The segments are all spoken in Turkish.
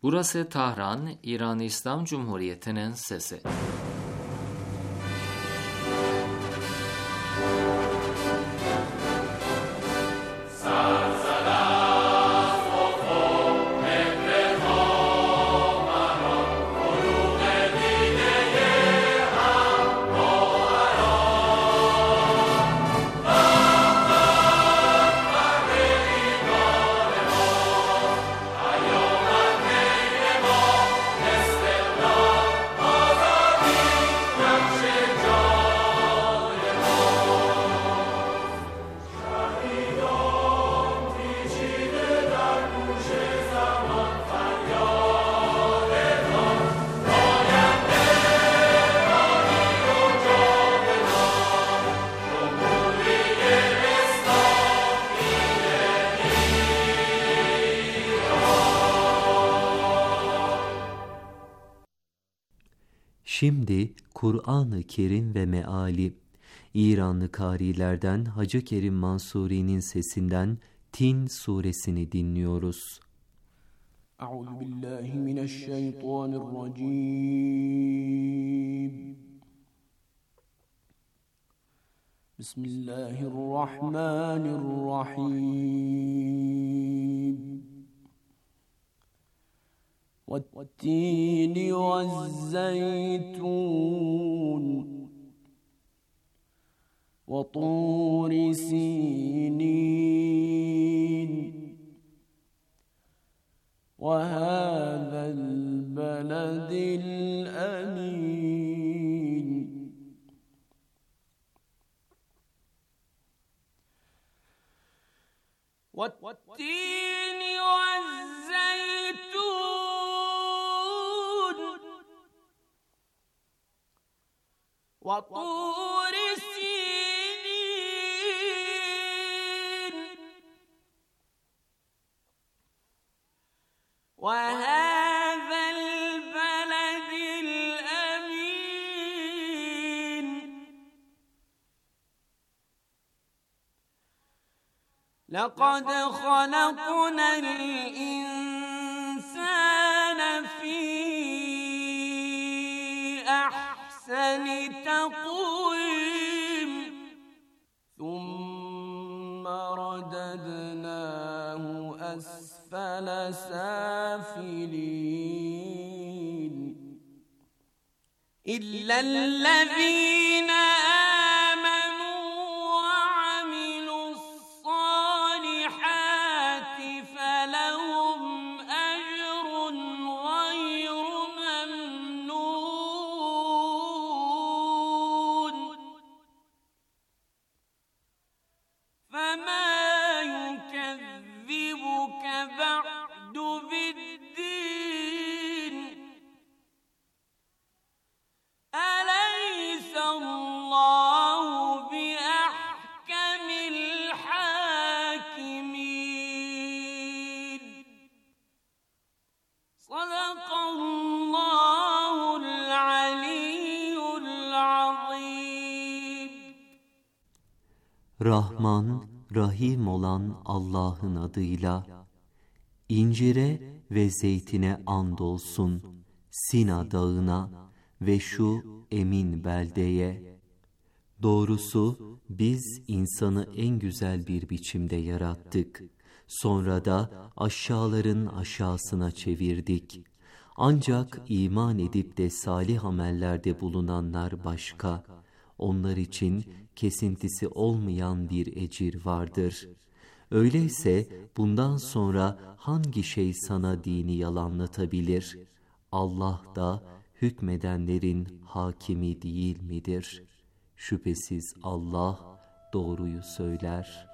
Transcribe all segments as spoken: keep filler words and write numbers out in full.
Burası Tahran, İran İslam Cumhuriyeti'nin sesi. Şimdi Kur'an-ı Kerim ve meali, İranlı kârilerden Hacı Kerim Mansuri'nin sesinden Tin suresini dinliyoruz. Euzubillahimineşşeytanirracim. Bismillahirrahmanirrahim. وَالتِّينِ وَالزَّيْتُونِ وَطُورِ سِينِينَ وَهَذَا الْبَلَدِ الْأَمِينِ وَالتِّينِ وَالزَّيْتُونِ وَطُورِ سِينِينَ وَهَذَا الْبَلَدِ الْأَمِينِ لَقَدْ خَلَقْنَا الْإِنسَانَ فِي أَحْسَنِ تَقْوِيمٍ ثُمَّ رَدَدْنَاهُ أَسْفَلَ سَافِلِينَ إِلَّا الَّذِينَ آمَنُوا وَعَمِلُوا الصَّالِحَاتِ فَلَهُمْ أَجْرٌ غَيْرُ مَمْنُونٍ فَمَا يُكَذِّبُكَ بَعْدُ بِالدِّينِ أَلَيْسَ اللَّهُ بِأَحْكَمِ الْحَاكِمِينَ صَدَقَ اللّٰهُ الْعَلِيُّ الْعَظِيمُ. Rahman, Rahim olan Allah'ın adıyla, İncire ve zeytine andolsun, Sina dağına ve şu emin beldeye. Doğrusu biz insanı en güzel bir biçimde yarattık. Sonra da aşağıların aşağısına çevirdik. Ancak iman edip de salih amellerde bulunanlar başka. Onlar için kesintisi olmayan bir ecir vardır. Öyleyse bundan sonra hangi şey sana dini yalanlatabilir? Allah da hükmedenlerin hakimi değil midir? Şüphesiz Allah doğruyu söyler.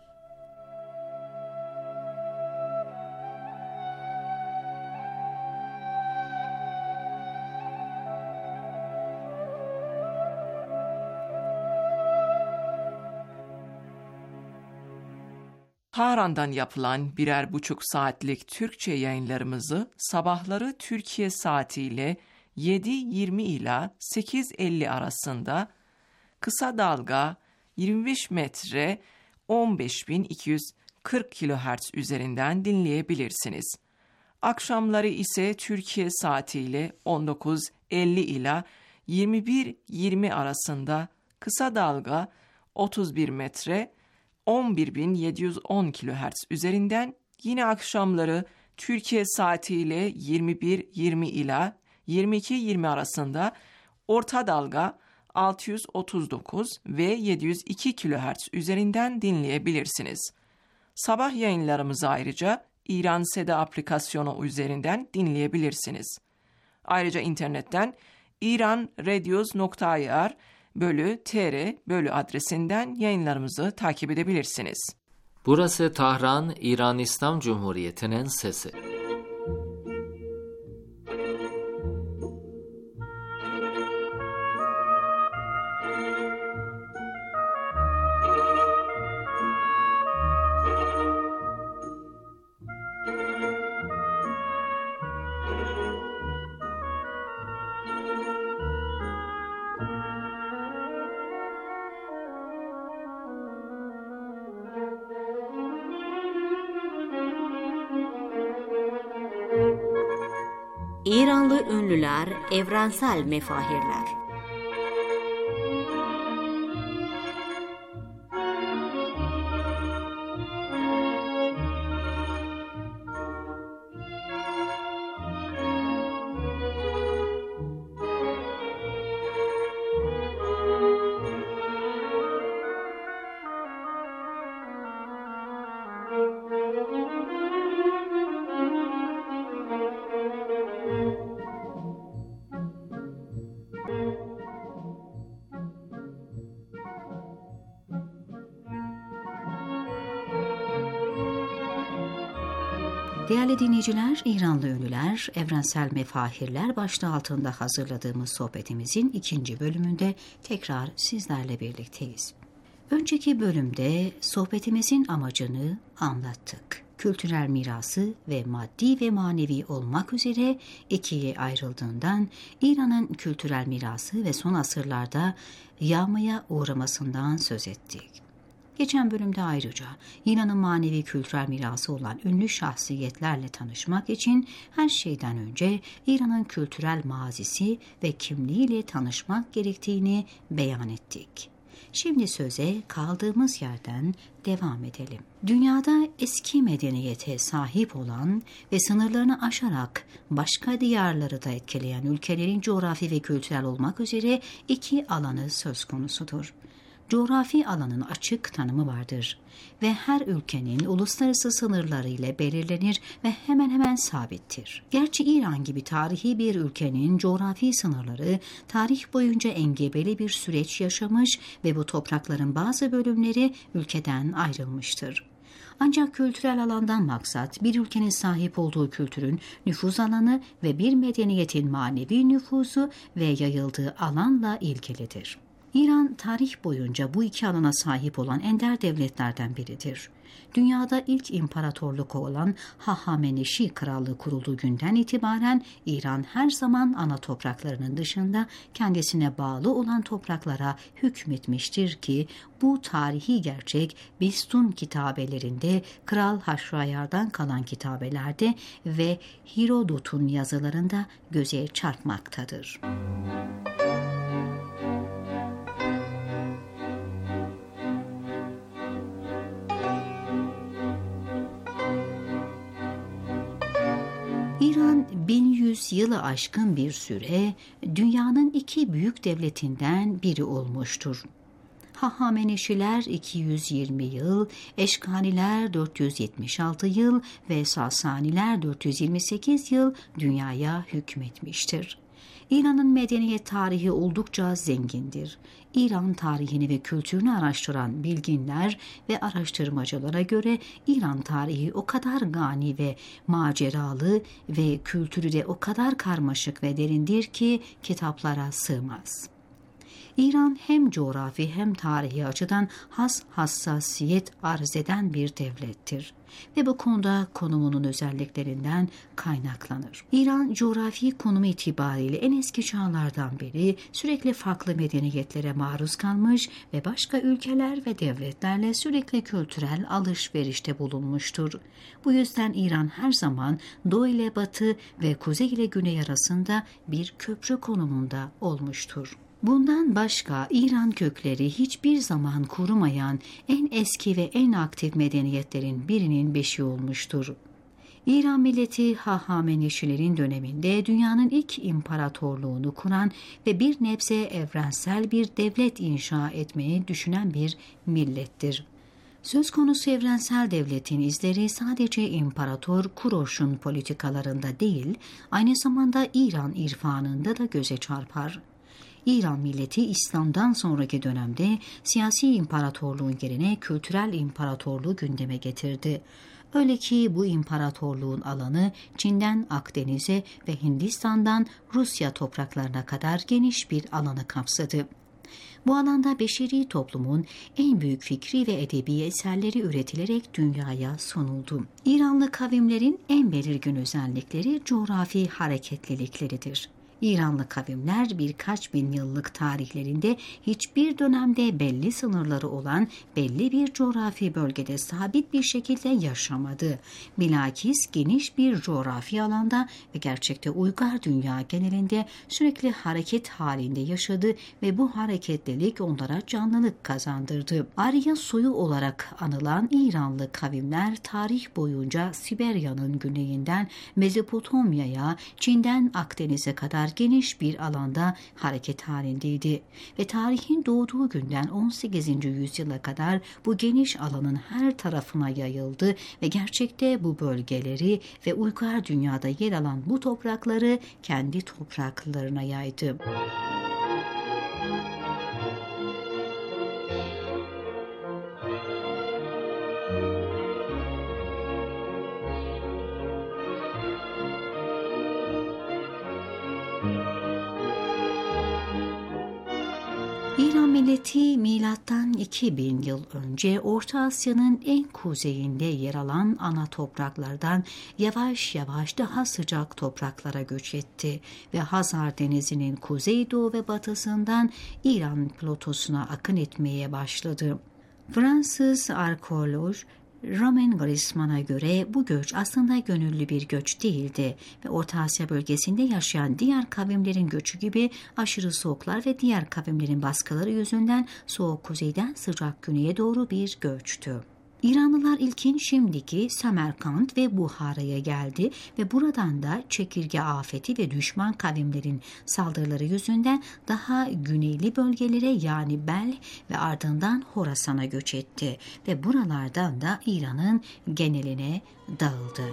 Tahran'dan yapılan birer buçuk saatlik Türkçe yayınlarımızı sabahları Türkiye saatiyle yedi yirmi ila sekiz elli arasında kısa dalga yirmi beş metre on beş bin iki yüz kırk kilohertz üzerinden dinleyebilirsiniz. Akşamları ise Türkiye saatiyle on dokuz elli ila yirmi bir yirmi arasında kısa dalga otuz bir metre on bir bin yedi yüz on kilohertz üzerinden, yine akşamları Türkiye saatiyle yirmi bir yirmi ila yirmi iki yirmi arasında orta dalga altı yüz otuz dokuz ve yedi yüz iki kilohertz üzerinden dinleyebilirsiniz. Sabah yayınlarımızı ayrıca İran Seda aplikasyonu üzerinden dinleyebilirsiniz. Ayrıca internetten iranradios nokta ir bölü tr bölü adresinden yayınlarımızı takip edebilirsiniz. Burası Tahran, İran İslam Cumhuriyeti'nin sesi. İranlı ünlüler, evrensel mefahirler. Değerli dinleyiciler, İranlı ünlüler, evrensel mefahirler başlığı altında hazırladığımız sohbetimizin ikinci bölümünde tekrar sizlerle birlikteyiz. Önceki bölümde sohbetimizin amacını anlattık. Kültürel mirası ve maddi ve manevi olmak üzere ikiye ayrıldığından İran'ın kültürel mirası ve son asırlarda yağmaya uğramasından söz ettik. Geçen bölümde ayrıca İran'ın manevi kültürel mirası olan ünlü şahsiyetlerle tanışmak için her şeyden önce İran'ın kültürel mazisi ve kimliğiyle tanışmak gerektiğini beyan ettik. Şimdi söze kaldığımız yerden devam edelim. Dünyada eski medeniyete sahip olan ve sınırlarını aşarak başka diyarları da etkileyen ülkelerin coğrafi ve kültürel olmak üzere iki alanı söz konusudur. Coğrafi alanın açık tanımı vardır ve her ülkenin uluslararası sınırları ile belirlenir ve hemen hemen sabittir. Gerçi İran gibi tarihi bir ülkenin coğrafi sınırları tarih boyunca engebeli bir süreç yaşamış ve bu toprakların bazı bölümleri ülkeden ayrılmıştır. Ancak kültürel alandan maksat bir ülkenin sahip olduğu kültürün nüfuz alanı ve bir medeniyetin manevi nüfuzu ve yayıldığı alanla ilgilidir. İran tarih boyunca bu iki alana sahip olan ender devletlerden biridir. Dünyada ilk imparatorluk olan Hahameneşi Krallığı kurulduğu günden itibaren İran her zaman ana topraklarının dışında kendisine bağlı olan topraklara hükmetmiştir ki bu tarihi gerçek Bistun kitabelerinde, Kral Haşrayar'dan kalan kitabelerde ve Herodot'un yazılarında göze çarpmaktadır. İran bin yüz yılı aşkın bir süre dünyanın iki büyük devletinden biri olmuştur. Hahameneşiler iki yüz yirmi yıl, Eşkaniler dört yüz yetmiş altı yıl ve Sasaniler dört yüz yirmi sekiz yıl dünyaya hükmetmiştir. İran'ın medeniyet tarihi oldukça zengindir. İran tarihini ve kültürünü araştıran bilginler ve araştırmacılara göre İran tarihi o kadar gani ve maceralı ve kültürü de o kadar karmaşık ve derindir ki kitaplara sığmaz. İran hem coğrafi hem tarihi açıdan has hassasiyet arz eden bir devlettir ve bu konuda konumunun özelliklerinden kaynaklanır. İran coğrafi konumu itibariyle en eski çağlardan beri sürekli farklı medeniyetlere maruz kalmış ve başka ülkeler ve devletlerle sürekli kültürel alışverişte bulunmuştur. Bu yüzden İran her zaman Doğu ile Batı ve Kuzey ile Güney arasında bir köprü konumunda olmuştur. Bundan başka İran kökleri hiçbir zaman kurumayan en eski ve en aktif medeniyetlerin birinin beşiği olmuştur. İran milleti Hahameneşilerin döneminde dünyanın ilk imparatorluğunu kuran ve bir nebze evrensel bir devlet inşa etmeyi düşünen bir millettir. Söz konusu evrensel devletin izleri sadece İmparator Kuroş'un politikalarında değil, aynı zamanda İran irfanında da göze çarpar. İran milleti İslam'dan sonraki dönemde siyasi imparatorluğun yerine kültürel imparatorluğu gündeme getirdi. Öyle ki bu imparatorluğun alanı Çin'den Akdeniz'e ve Hindistan'dan Rusya topraklarına kadar geniş bir alanı kapsadı. Bu alanda beşeri toplumun en büyük fikri ve edebi eserleri üretilerek dünyaya sunuldu. İranlı kavimlerin en belirgin özellikleri coğrafi hareketlilikleridir. İranlı kavimler birkaç bin yıllık tarihlerinde hiçbir dönemde belli sınırları olan belli bir coğrafi bölgede sabit bir şekilde yaşamadı. Bilakis geniş bir coğrafi alanda ve gerçekte uygar dünya genelinde sürekli hareket halinde yaşadı ve bu hareketlilik onlara canlılık kazandırdı. Arya soyu olarak anılan İranlı kavimler tarih boyunca Siberya'nın güneyinden Mezopotamya'ya, Çin'den Akdeniz'e kadar geniş bir alanda hareket halindeydi ve tarihin doğduğu günden on sekizinci yüzyıla kadar bu geniş alanın her tarafına yayıldı ve gerçekte bu bölgeleri ve uygar dünyada yer alan bu toprakları kendi topraklarına yaydı. İran milleti milattan iki bin yıl önce Orta Asya'nın en kuzeyinde yer alan ana topraklardan yavaş yavaş daha sıcak topraklara göç etti ve Hazar Denizi'nin kuzeydoğu ve batısından İran platosuna akın etmeye başladı. Fransız arkeolog Romain Grisman'a göre bu göç aslında gönüllü bir göç değildi ve Orta Asya bölgesinde yaşayan diğer kavimlerin göçü gibi aşırı soğuklar ve diğer kavimlerin baskıları yüzünden soğuk kuzeyden sıcak güneye doğru bir göçtü. İranlılar ilkin şimdiki Semerkant ve Buhara'ya geldi ve buradan da çekirge afeti ve düşman kavimlerin saldırıları yüzünden daha güneyli bölgelere yani Bel ve ardından Horasan'a göç etti ve buralardan da İran'ın geneline dağıldı.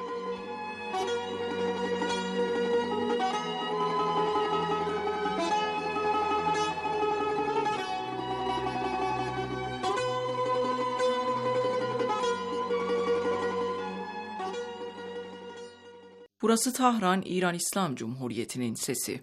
Burası Tahran, İran İslam Cumhuriyeti'nin sesi.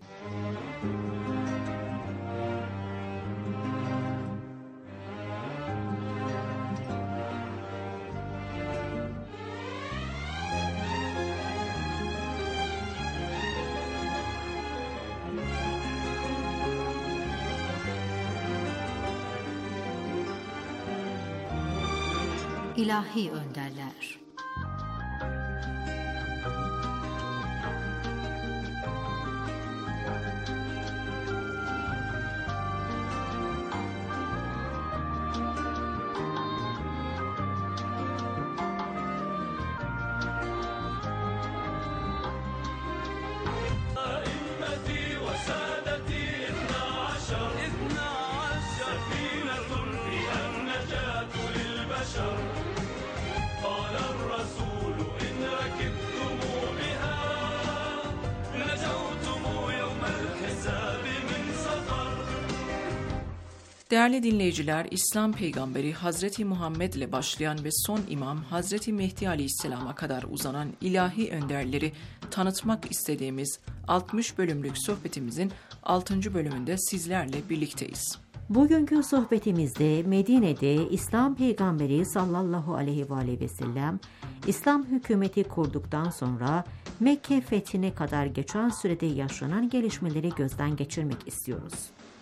İlahi önderler. قال Değerli dinleyiciler, İslam peygamberi Hazreti Muhammed ile başlayan ve son imam Hazreti Mehdi Aleyhisselam'a kadar uzanan ilahi önderleri tanıtmak istediğimiz altmış bölümlük sohbetimizin altıncı bölümünde sizlerle birlikteyiz. Bugünkü sohbetimizde Medine'de İslam peygamberi sallallahu aleyhi ve aleyhi ve sellem İslam hükümeti kurduktan sonra Mekke fethine kadar geçen sürede yaşanan gelişmeleri gözden geçirmek istiyoruz.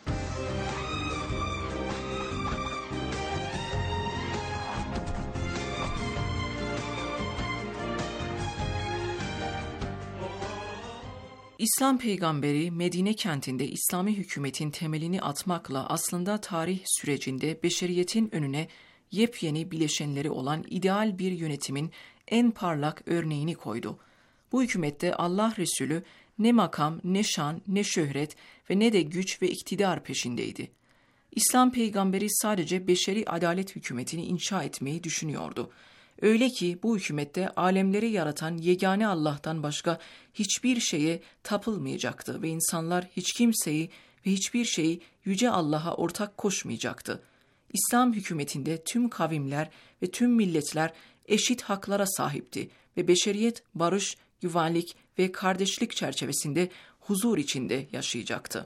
İslam peygamberi Medine kentinde İslami hükümetin temelini atmakla aslında tarih sürecinde beşeriyetin önüne yepyeni bileşenleri olan ideal bir yönetimin en parlak örneğini koydu. Bu hükümette Allah Resulü ne makam, ne şan, ne şöhret ve ne de güç ve iktidar peşindeydi. İslam peygamberi sadece beşeri adalet hükümetini inşa etmeyi düşünüyordu. Öyle ki bu hükümette alemleri yaratan yegane Allah'tan başka hiçbir şeye tapılmayacaktı ve insanlar hiç kimseyi ve hiçbir şeyi yüce Allah'a ortak koşmayacaktı. İslam hükümetinde tüm kavimler ve tüm milletler eşit haklara sahipti ve beşeriyet barış, güvenlik ve kardeşlik çerçevesinde huzur içinde yaşayacaktı.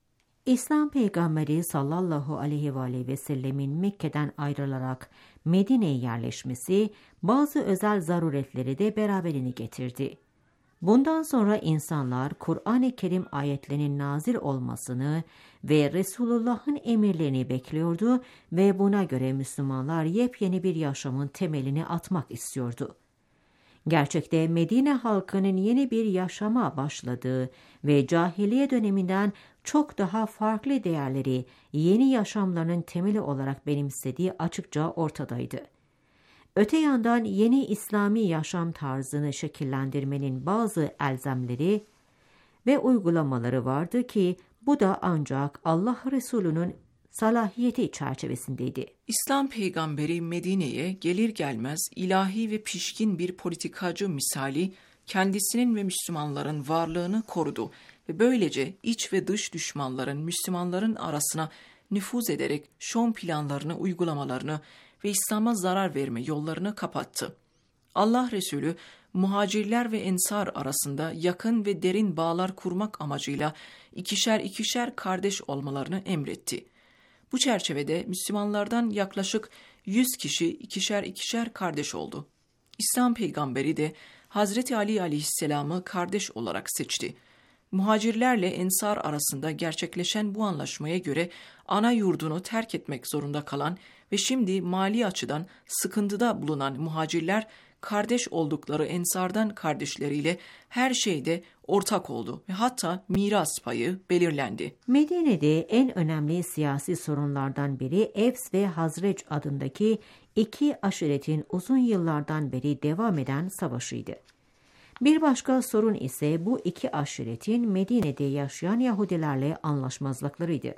İslam peygamberi sallallahu aleyhi ve aleyhi ve sellemin Mekke'den ayrılarak Medine'ye yerleşmesi bazı özel zaruretleri de beraberini getirdi. Bundan sonra insanlar Kur'an-ı Kerim ayetlerinin nazil olmasını ve Resulullah'ın emirlerini bekliyordu ve buna göre Müslümanlar yepyeni bir yaşamın temelini atmak istiyordu. Gerçekte Medine halkının yeni bir yaşama başladığı ve cahiliye döneminden çok daha farklı değerleri yeni yaşamlarının temeli olarak benimsediği açıkça ortadaydı. Öte yandan yeni İslami yaşam tarzını şekillendirmenin bazı elzemleri ve uygulamaları vardı ki bu da ancak Allah Resulü'nün salahiyeti çerçevesindeydi. İslam peygamberi Medine'ye gelir gelmez ilahi ve pişkin bir politikacı misali kendisinin ve Müslümanların varlığını korudu ve böylece iç ve dış düşmanların Müslümanların arasına nüfuz ederek şom planlarını uygulamalarını ve İslam'a zarar verme yollarını kapattı. Allah Resulü muhacirler ve ensar arasında yakın ve derin bağlar kurmak amacıyla ikişer ikişer kardeş olmalarını emretti. Bu çerçevede Müslümanlardan yaklaşık yüz kişi ikişer ikişer kardeş oldu. İslam peygamberi de Hazreti Ali aleyhisselamı kardeş olarak seçti. Muhacirlerle ensar arasında gerçekleşen bu anlaşmaya göre ana yurdunu terk etmek zorunda kalan ve şimdi mali açıdan sıkıntıda bulunan muhacirler kardeş oldukları ensardan kardeşleriyle her şeyde ortak oldu ve hatta miras payı belirlendi. Medine'de en önemli siyasi sorunlardan biri Evs ve Hazreç adındaki iki aşiretin uzun yıllardan beri devam eden savaşıydı. Bir başka sorun ise bu iki aşiretin Medine'de yaşayan Yahudilerle anlaşmazlıklarıydı.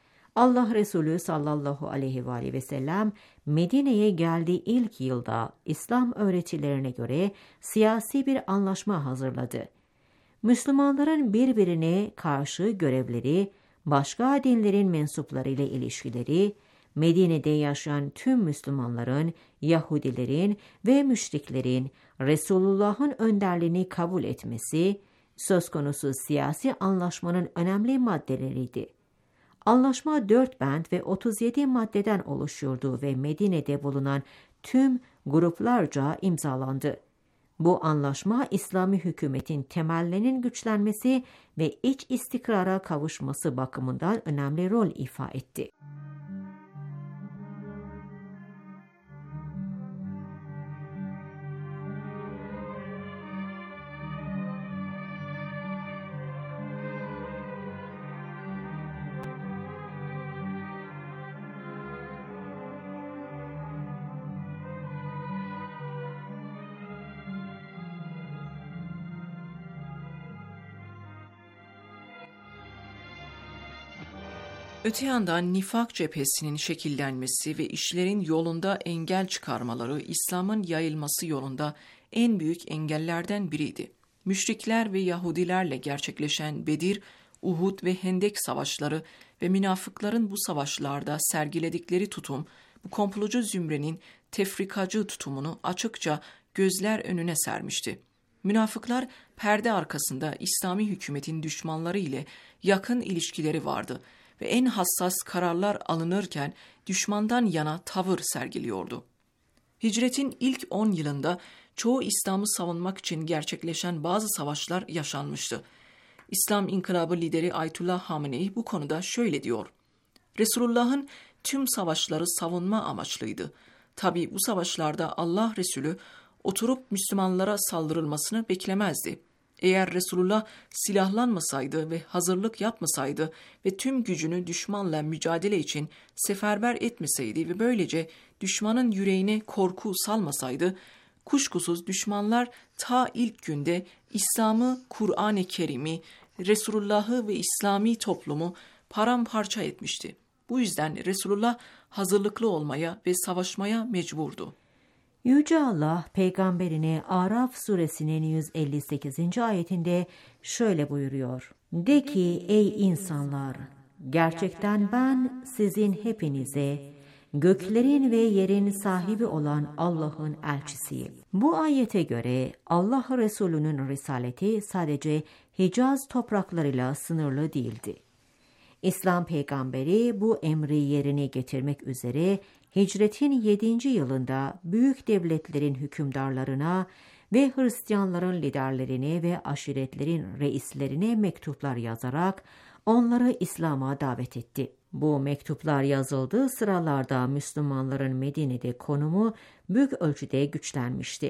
Allah Resulü sallallahu aleyhi ve aleyhi ve sellem Medine'ye geldiği ilk yılda İslam öğretilerine göre siyasi bir anlaşma hazırladı. Müslümanların birbirine karşı görevleri, başka dinlerin mensupları ile ilişkileri, Medine'de yaşayan tüm Müslümanların, Yahudilerin ve müşriklerin Resulullah'ın önderliğini kabul etmesi, söz konusu siyasi anlaşmanın önemli maddeleriydi. Anlaşma dört bend ve otuz yedi maddeden oluşuyordu ve Medine'de bulunan tüm gruplarca imzalandı. Bu anlaşma İslami hükümetin temellerinin güçlenmesi ve iç istikrara kavuşması bakımından önemli rol ifa etti. Öte yandan nifak cephesinin şekillenmesi ve işlerin yolunda engel çıkarmaları İslam'ın yayılması yolunda en büyük engellerden biriydi. Müşrikler ve Yahudilerle gerçekleşen Bedir, Uhud ve Hendek savaşları ve münafıkların bu savaşlarda sergiledikleri tutum, bu komplocu zümrenin tefrikacı tutumunu açıkça gözler önüne sermişti. Münafıklar perde arkasında İslami hükümetin düşmanları ile yakın ilişkileri vardı ve en hassas kararlar alınırken düşmandan yana tavır sergiliyordu. Hicretin ilk on yılında çoğu İslam'ı savunmak için gerçekleşen bazı savaşlar yaşanmıştı. İslam İnkılabı lideri Ayetullah Hamenei bu konuda şöyle diyor: Resulullah'ın tüm savaşları savunma amaçlıydı. Tabi bu savaşlarda Allah Resulü oturup Müslümanlara saldırılmasını beklemezdi. Eğer Resulullah silahlanmasaydı ve hazırlık yapmasaydı ve tüm gücünü düşmanla mücadele için seferber etmeseydi ve böylece düşmanın yüreğine korku salmasaydı, kuşkusuz düşmanlar ta ilk günde İslam'ı, Kur'an-ı Kerim'i, Resulullah'ı ve İslami toplumu paramparça etmişti. Bu yüzden Resulullah hazırlıklı olmaya ve savaşmaya mecburdu. Yüce Allah peygamberine Araf suresinin yüz elli sekizinci ayetinde şöyle buyuruyor: De ki ey insanlar, gerçekten ben sizin hepinize göklerin ve yerin sahibi olan Allah'ın elçisiyim. Bu ayete göre Allah Resulü'nün risaleti sadece Hicaz topraklarıyla sınırlı değildi. İslam peygamberi bu emri yerine getirmek üzere Hicretin yedinci yılında büyük devletlerin hükümdarlarına ve Hristiyanların liderlerine ve aşiretlerin reislerine mektuplar yazarak onları İslam'a davet etti. Bu mektuplar yazıldığı sıralarda Müslümanların Medine'de konumu büyük ölçüde güçlenmişti.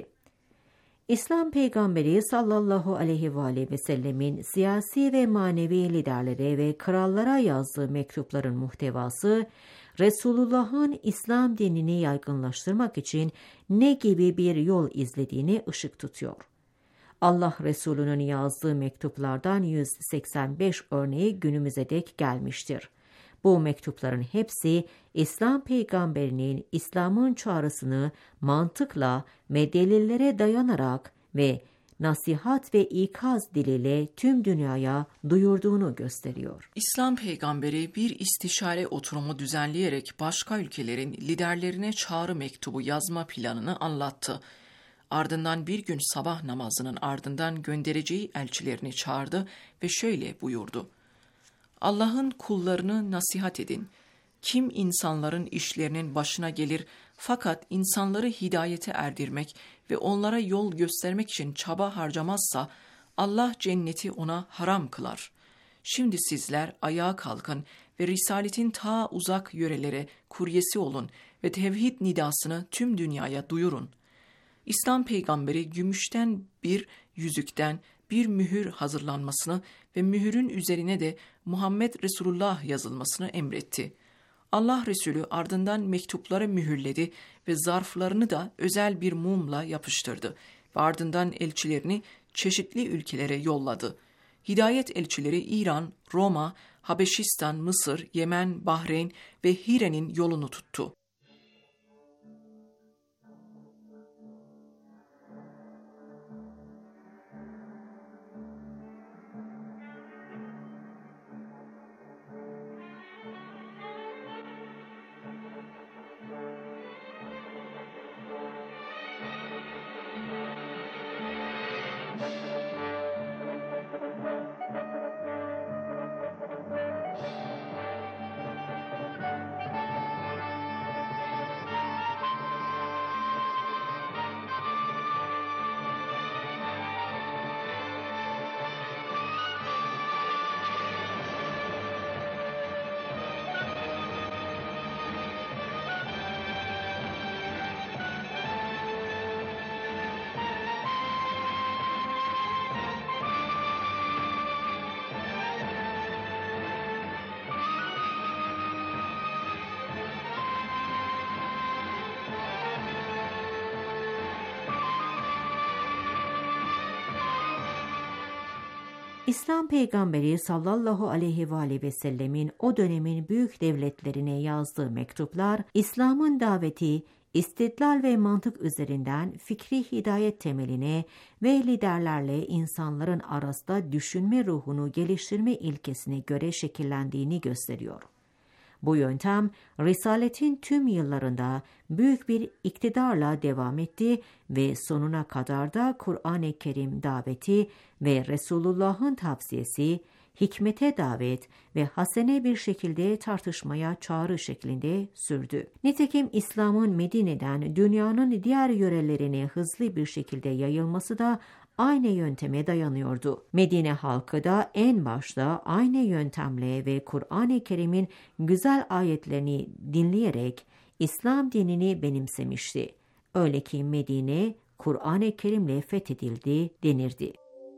İslam peygamberi sallallahu aleyhi ve aleyhi ve sellemin siyasi ve manevi liderlere ve krallara yazdığı mektupların muhtevası, Resulullah'ın İslam dinini yaygınlaştırmak için ne gibi bir yol izlediğini ışık tutuyor. Allah Resulü'nün yazdığı mektuplardan yüz seksen beş örneği günümüze dek gelmiştir. Bu mektupların hepsi İslam peygamberinin İslam'ın çağrısını mantıkla ve delillere dayanarak ve nasihat ve ikaz diliyle tüm dünyaya duyurduğunu gösteriyor. İslam peygamberi bir istişare oturumu düzenleyerek başka ülkelerin liderlerine çağrı mektubu yazma planını anlattı. Ardından bir gün sabah namazının ardından göndereceği elçilerini çağırdı ve şöyle buyurdu: Allah'ın kullarını nasihat edin. Kim insanların işlerinin başına gelir fakat insanları hidayete erdirmek ve onlara yol göstermek için çaba harcamazsa Allah cenneti ona haram kılar. Şimdi sizler ayağa kalkın ve Risaletin ta uzak yörelere kuryesi olun ve tevhid nidasını tüm dünyaya duyurun. İslam peygamberi gümüşten bir yüzükten bir mühür hazırlanmasını ve mühürün üzerine de Muhammed Resulullah yazılmasını emretti. Allah Resulü ardından mektupları mühürledi ve zarflarını da özel bir mumla yapıştırdı ve ardından elçilerini çeşitli ülkelere yolladı. Hidayet elçileri İran, Roma, Habeşistan, Mısır, Yemen, Bahreyn ve Hire'nin yolunu tuttu. İslam peygamberi sallallahu aleyhi ve aleyhi ve sellemin o dönemin büyük devletlerine yazdığı mektuplar, İslam'ın daveti istidlal ve mantık üzerinden fikri hidayet temeline ve liderlerle insanların arasında düşünme ruhunu geliştirme ilkesine göre şekillendiğini gösteriyor. Bu yöntem, Risaletin tüm yıllarında büyük bir iktidarla devam etti ve sonuna kadar da Kur'an-ı Kerim daveti ve Resulullah'ın tavsiyesi, hikmete davet ve hasene bir şekilde tartışmaya çağrı şeklinde sürdü. Nitekim İslam'ın Medine'den dünyanın diğer yörelerine hızlı bir şekilde yayılması da aynı yönteme dayanıyordu. Medine halkı da en başta aynı yöntemle ve Kur'an-ı Kerim'in güzel ayetlerini dinleyerek İslam dinini benimsemişti. Öyle ki Medine, Kur'an-ı Kerim'le fethedildi denirdi.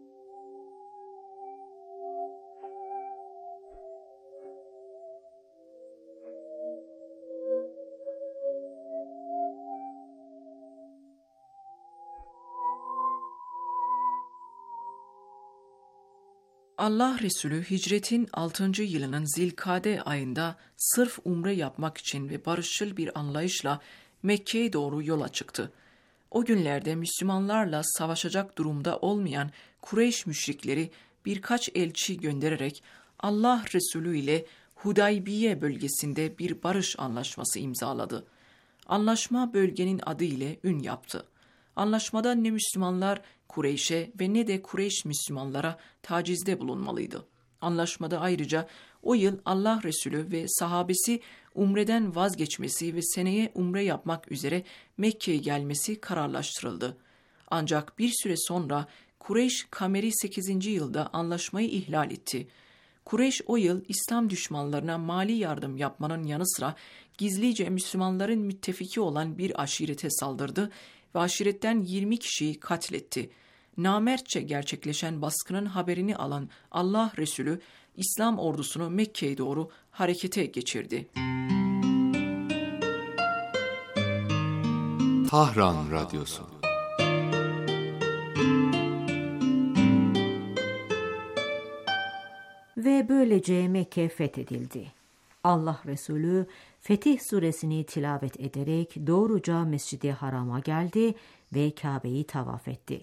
Allah Resulü hicretin altıncı yılının Zilkade ayında sırf umre yapmak için ve barışçıl bir anlayışla Mekke'ye doğru yola çıktı. O günlerde Müslümanlarla savaşacak durumda olmayan Kureyş müşrikleri birkaç elçi göndererek Allah Resulü ile Hudaybiye bölgesinde bir barış anlaşması imzaladı. Anlaşma bölgenin adı ile ün yaptı. Anlaşmada ne Müslümanlar Kureyş'e ve ne de Kureyş Müslümanlara tacizde bulunmalıydı. Anlaşmada ayrıca o yıl Allah Resulü ve sahabesi umreden vazgeçmesi ve seneye umre yapmak üzere Mekke'ye gelmesi kararlaştırıldı. Ancak bir süre sonra Kureyş Kameri sekizinci yılda anlaşmayı ihlal etti. Kureyş o yıl İslam düşmanlarına mali yardım yapmanın yanı sıra gizlice Müslümanların müttefiki olan bir aşirete saldırdı ve aşiretten yirmi kişiyi katletti. Namertçe gerçekleşen baskının haberini alan Allah Resulü, İslam ordusunu Mekke'ye doğru harekete geçirdi. Tahran Radyosu. Ve böylece Mekke fethedildi. Allah Resulü Fetih Suresini tilavet ederek doğruca Mescid-i Haram'a geldi ve Kabe'yi tavaf etti.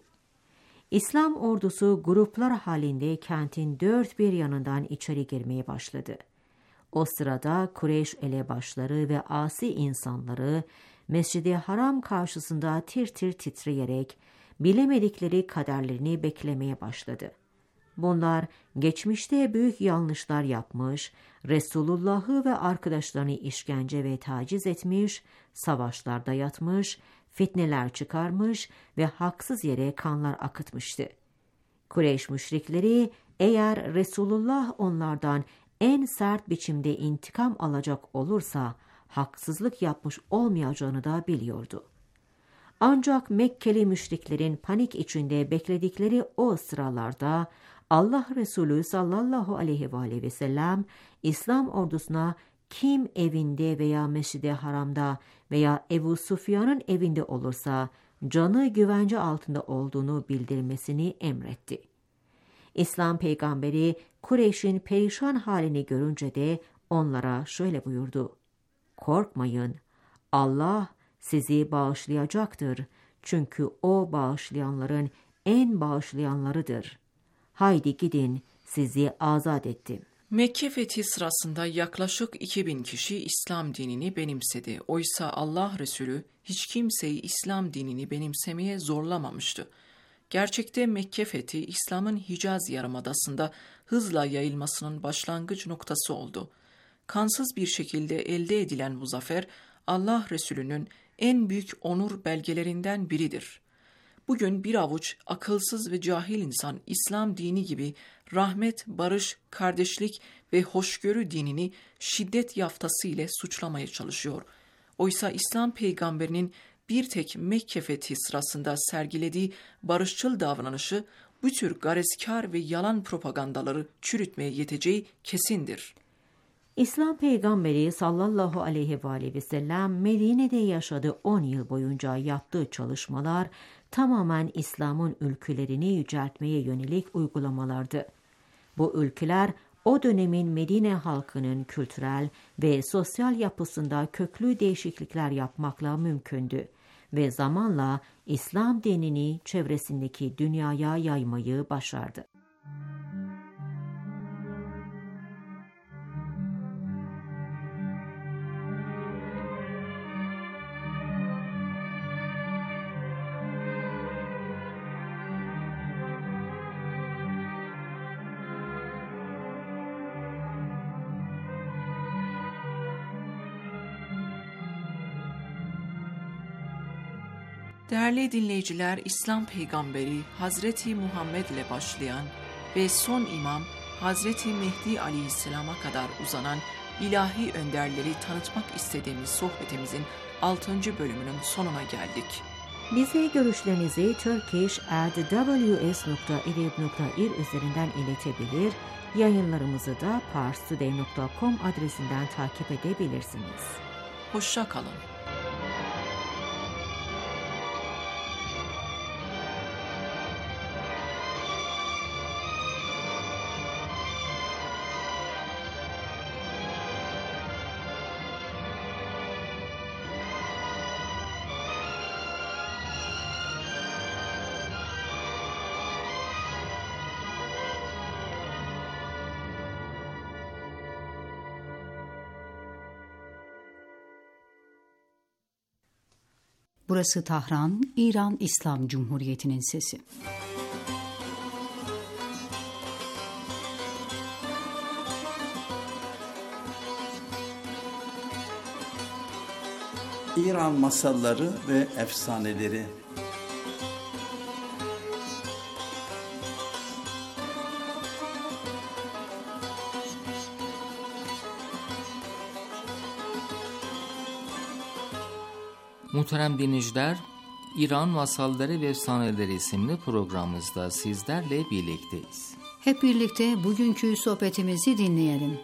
İslam ordusu gruplar halinde kentin dört bir yanından içeri girmeye başladı. O sırada Kureyş elebaşları ve asi insanları Mescid-i Haram karşısında tir tir titreyerek bilemedikleri kaderlerini beklemeye başladı. Bunlar geçmişte büyük yanlışlar yapmış, Resulullah'ı ve arkadaşlarını işkence ve taciz etmiş, savaşlarda yatmış, fitneler çıkarmış ve haksız yere kanlar akıtmıştı. Kureyş müşrikleri eğer Resulullah onlardan en sert biçimde intikam alacak olursa haksızlık yapmış olmayacağını da biliyordu. Ancak Mekkeli müşriklerin panik içinde bekledikleri o sıralarda Allah Resulü sallallahu aleyhi ve aleyhi ve sellem İslam ordusuna kim evinde veya Mescid-i Haram'da veya Ebu Sufyan'ın evinde olursa canı güvence altında olduğunu bildirmesini emretti. İslam peygamberi Kureyş'in perişan halini görünce de onlara şöyle buyurdu: "Korkmayın, Allah sizi bağışlayacaktır. Çünkü o bağışlayanların en bağışlayanlarıdır. Haydi gidin, sizi azat ettim." Mekke fethi sırasında yaklaşık iki bin kişi İslam dinini benimsedi. Oysa Allah Resulü hiç kimseyi İslam dinini benimsemeye zorlamamıştı. Gerçekte Mekke fethi İslam'ın Hicaz Yarımadası'nda hızla yayılmasının başlangıç noktası oldu. Kansız bir şekilde elde edilen bu zafer Allah Resulü'nün en büyük onur belgelerinden biridir. Bugün bir avuç akılsız ve cahil insan İslam dini gibi rahmet, barış, kardeşlik ve hoşgörü dinini şiddet yaftası ile suçlamaya çalışıyor. Oysa İslam peygamberinin bir tek Mekke fethi sırasında sergilediği barışçıl davranışı bu tür garezkar ve yalan propagandaları çürütmeye yeteceği kesindir. İslam peygamberi sallallahu aleyhi ve aleyhi ve sellem Medine'de yaşadığı on yıl boyunca yaptığı çalışmalar tamamen İslam'ın ülkelerini yüceltmeye yönelik uygulamalardı. Bu ülkeler o dönemin Medine halkının kültürel ve sosyal yapısında köklü değişiklikler yapmakla mümkündü ve zamanla İslam dinini çevresindeki dünyaya yaymayı başardı. Değerli dinleyiciler, İslam peygamberi Hazreti Muhammed ile başlayan ve son imam Hazreti Mehdi aleyhisselama kadar uzanan ilahi önderleri tanıtmak istediğimiz sohbetimizin altıncı bölümünün sonuna geldik. Bize görüşlerinizi turkish at w s nokta edeb nokta ir üzerinden iletebilir, yayınlarımızı da parstoday nokta com adresinden takip edebilirsiniz. Hoşça kalın. Burası Tahran, İran İslam Cumhuriyeti'nin sesi. İran masalları ve efsaneleri. Muhterem dinleyiciler, İran Masalları ve Efsaneleri isimli programımızda sizlerle birlikteyiz. Hep birlikte bugünkü sohbetimizi dinleyelim.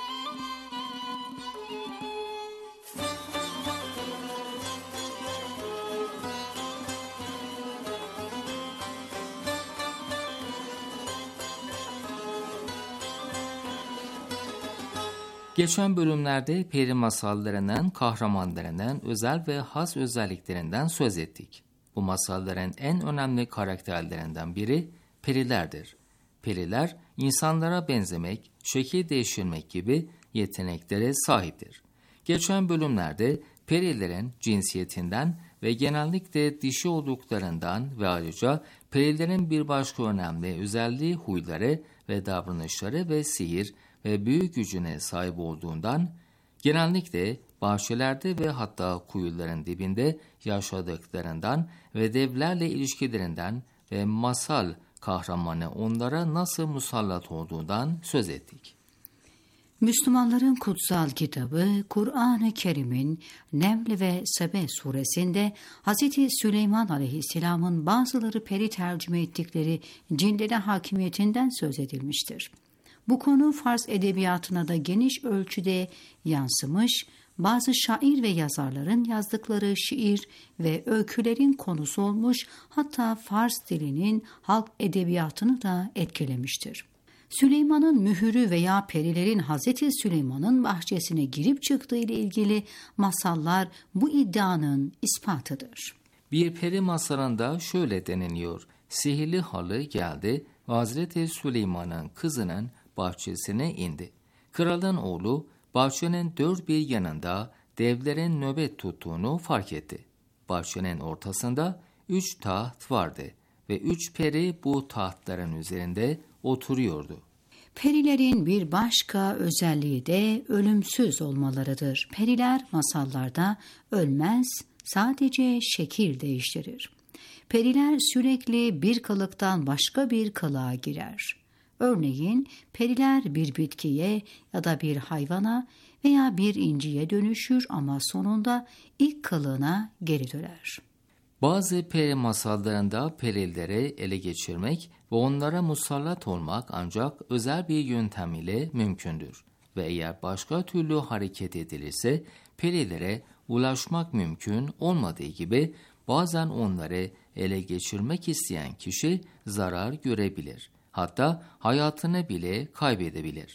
Geçen bölümlerde peri masallarının kahramanlarının özel ve has özelliklerinden söz ettik. Bu masalların en önemli karakterlerinden biri perilerdir. Periler, insanlara benzemek, şekil değiştirmek gibi yeteneklere sahiptir. Geçen bölümlerde perilerin cinsiyetinden ve genellikle dişi olduklarından ve ayrıca perilerin bir başka önemli özelliği huyları ve davranışları ve sihir ve büyü gücüne sahip olduğundan, genellikle bahçelerde ve hatta kuyuların dibinde yaşadıklarından ve devlerle ilişkilerinden ve masal kahramanı onlara nasıl musallat olduğundan söz ettik. Müslümanların kutsal kitabı Kur'an-ı Kerim'in Neml ve Sebe suresinde Hazreti Süleyman Aleyhisselam'ın bazıları peri tercüme ettikleri cinlere hakimiyetinden söz edilmiştir. Bu konu Fars edebiyatına da geniş ölçüde yansımış, bazı şair ve yazarların yazdıkları şiir ve öykülerin konusu olmuş, hatta Fars dilinin halk edebiyatını da etkilemiştir. Süleyman'ın mühürü veya perilerin Hazreti Süleyman'ın bahçesine girip çıktığı ile ilgili masallar bu iddianın ispatıdır. Bir peri masalında şöyle deniliyor: sihirli halı geldi ve Hazreti Süleyman'ın kızının bahçesine indi. Kralın oğlu bahçenin dört bir yanında devlerin nöbet tuttuğunu fark etti. Bahçenin ortasında üç taht vardı ve üç peri bu tahtların üzerinde oturuyordu. Perilerin bir başka özelliği de ölümsüz olmalarıdır. Periler masallarda ölmez, sadece şekil değiştirir. Periler sürekli bir kılıktan başka bir kılığa girer. Örneğin periler bir bitkiye ya da bir hayvana veya bir inciye dönüşür ama sonunda ilk kılığına geri döner. Bazı peri masallarında perileri ele geçirmek ve onlara musallat olmak ancak özel bir yöntem ile mümkündür. Ve eğer başka türlü hareket edilirse perilere ulaşmak mümkün olmadığı gibi bazen onları ele geçirmek isteyen kişi zarar görebilir. Hatta hayatını bile kaybedebilir.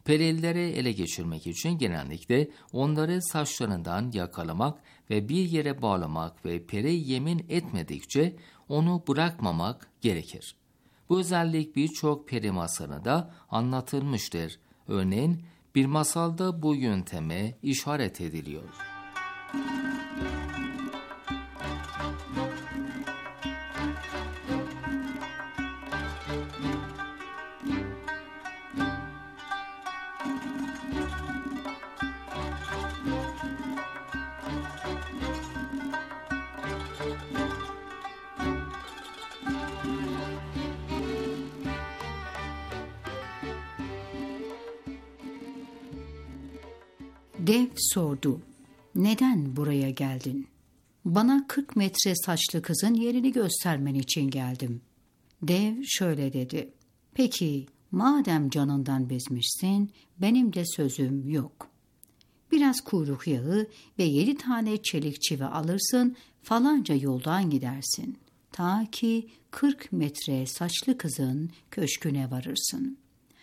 Perileri ele geçirmek için genellikle onları saçlarından yakalamak ve bir yere bağlamak ve peri yemin etmedikçe onu bırakmamak gerekir. Bu özellik birçok peri masalında anlatılmıştır. Örneğin bir masalda bu yönteme işaret ediliyor. Dev sordu, neden buraya geldin? Bana kırk metre saçlı kızın yerini göstermen için geldim. Dev şöyle dedi, peki madem canından bezmişsin, benim de sözüm yok. Biraz kuyruk yağı ve yedi tane çelik çivi alırsın, falanca yoldan gidersin. Ta ki kırk metre saçlı kızın köşküne varırsın.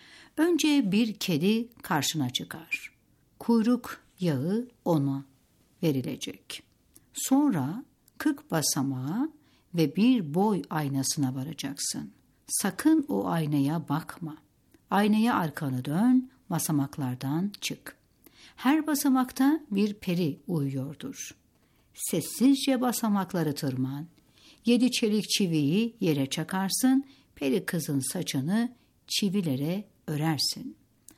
Önce bir kedi karşına çıkar. Kuyruk yağı ona verilecek. Sonra kırk basamağa ve bir boy aynasına varacaksın. Sakın o aynaya bakma. Aynaya arkanı dön, basamaklardan çık. Her basamakta bir peri uyuyordur. Sessizce basamakları tırman. Yedi çelik çiviyi yere çakarsın, peri kızın saçını çivilere örersin.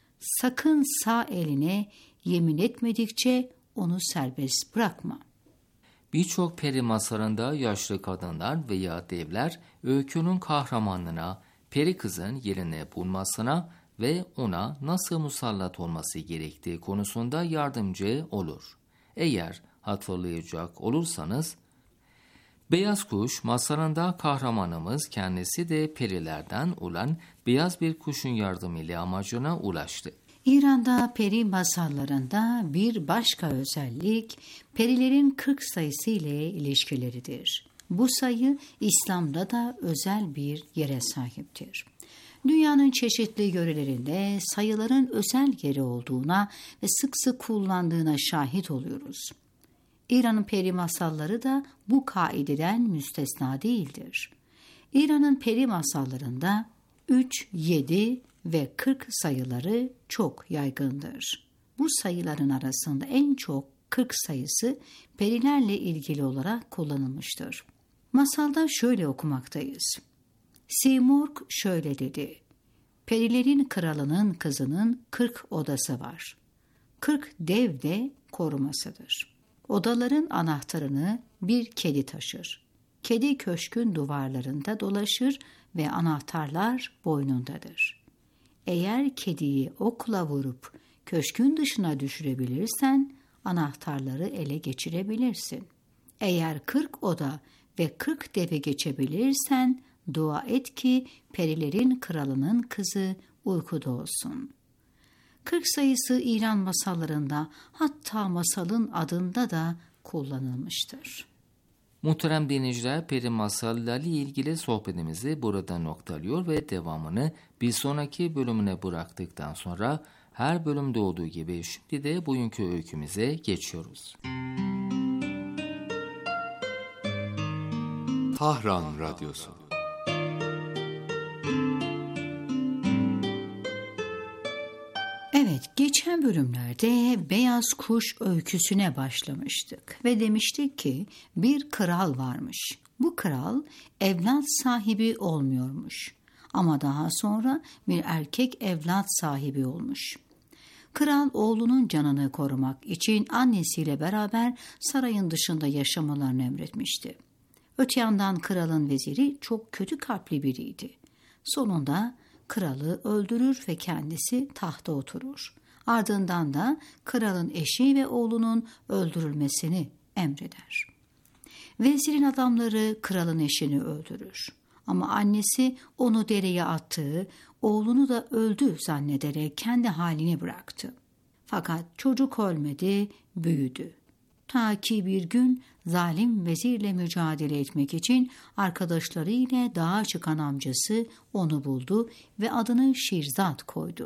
Sakın sağ eline yemin etmedikçe onu serbest bırakma. Birçok peri masalında yaşlı kadınlar veya devler öykünün kahramanına, peri kızın yerini bulmasına ve ona nasıl musallat olması gerektiği konusunda yardımcı olur. Eğer hatırlayacak olursanız, Beyaz Kuş masalında kahramanımız kendisi de perilerden olan beyaz bir kuşun yardımıyla amacına ulaştı. İran'da peri masallarında bir başka özellik perilerin kırk sayısı ile ilişkileridir. Bu sayı İslam'da da özel bir yere sahiptir. Dünyanın çeşitli yörelerinde sayıların özel yeri olduğuna ve sık sık kullandığına şahit oluyoruz. İran'ın peri masalları da bu kaideden müstesna değildir. İran'ın peri masallarında üç, yedi ve kırk sayıları çok yaygındır. Bu sayıların arasında en çok kırk sayısı perilerle ilgili olarak kullanılmıştır. Masalda şöyle okumaktayız. Simurg şöyle dedi. Perilerin kralının kızının kırk odası var. Kırk dev de korumasıdır. Odaların anahtarını bir kedi taşır. Kedi köşkün duvarlarında dolaşır ve anahtarlar boynundadır. Eğer kediyi okla vurup köşkün dışına düşürebilirsen anahtarları ele geçirebilirsin. Eğer kırk oda ve kırk devi geçebilirsen dua et ki perilerin kralının kızı uykuda olsun. Kırk sayısı İran masallarında hatta masalın adında da kullanılmıştır. Muhterem dinleyiciler, peri masallarıyla ilgili sohbetimizi burada noktalıyor ve devamını bir sonraki bölümüne bıraktıktan sonra her bölümde olduğu gibi şimdi de bugünkü öykümüze geçiyoruz. Tahran Radyosu. Evet, geçen bölümlerde Beyaz Kuş öyküsüne başlamıştık ve demiştik ki bir kral varmış. Bu kral evlat sahibi olmuyormuş ama daha sonra bir erkek evlat sahibi olmuş. Kral oğlunun canını korumak için annesiyle beraber sarayın dışında yaşamalarını emretmişti. Öte yandan kralın veziri çok kötü kalpli biriydi. Sonunda kralı öldürür ve kendisi tahta oturur. Ardından da kralın eşi ve oğlunun öldürülmesini emreder. Vezirin adamları kralın eşini öldürür. Ama annesi onu dereye attığı, oğlunu da öldü zannederek kendi haline bıraktı. Fakat çocuk ölmedi, büyüdü. Ta ki bir gün zalim vezirle mücadele etmek için arkadaşları ile dağa çıkan amcası onu buldu ve adını Şirzat koydu.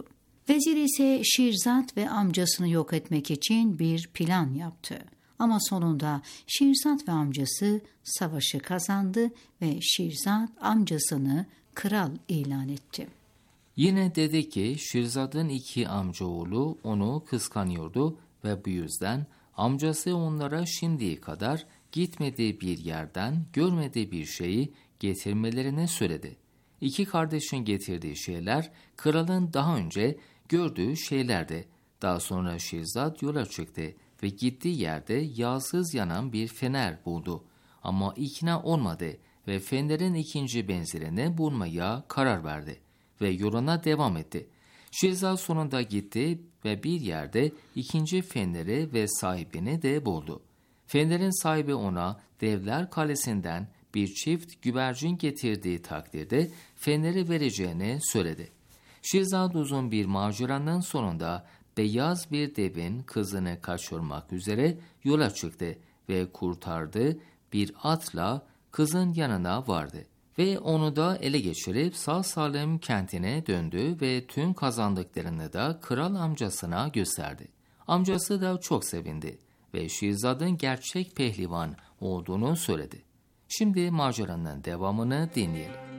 Vezir ise Şirzat ve amcasını yok etmek için bir plan yaptı. Ama sonunda Şirzat ve amcası savaşı kazandı ve Şirzat amcasını kral ilan etti. Yine dedi ki Şirzad'ın iki amcaoğlu onu kıskanıyordu ve bu yüzden amcası onlara şimdiye kadar gitmediği bir yerden görmediği bir şeyi getirmelerini söyledi. İki kardeşin getirdiği şeyler kralın daha önce gördüğü şeylerdi. Daha sonra Şirzad yola çıktı ve gittiği yerde yağsız yanan bir fener buldu. Ama ikna olmadı ve fenerin ikinci benzerini bulmaya karar verdi ve yoluna devam etti. Şirzad sonunda gitti ve bir yerde ikinci feneri ve sahibini de buldu. Fenerin sahibi ona Devler Kalesi'nden bir çift güvercin getirdiği takdirde feneri vereceğini söyledi. Şirzad uzun bir maceranın sonunda beyaz bir devin kızını kaçırmak üzere yola çıktı ve kurtardığı bir atla kızın yanına vardı. Ve onu da ele geçirip sağ salim kentine döndü ve tüm kazandıklarını da kral amcasına gösterdi. Amcası da çok sevindi ve Şirzad'ın gerçek pehlivan olduğunu söyledi. Şimdi maceranın devamını dinleyelim.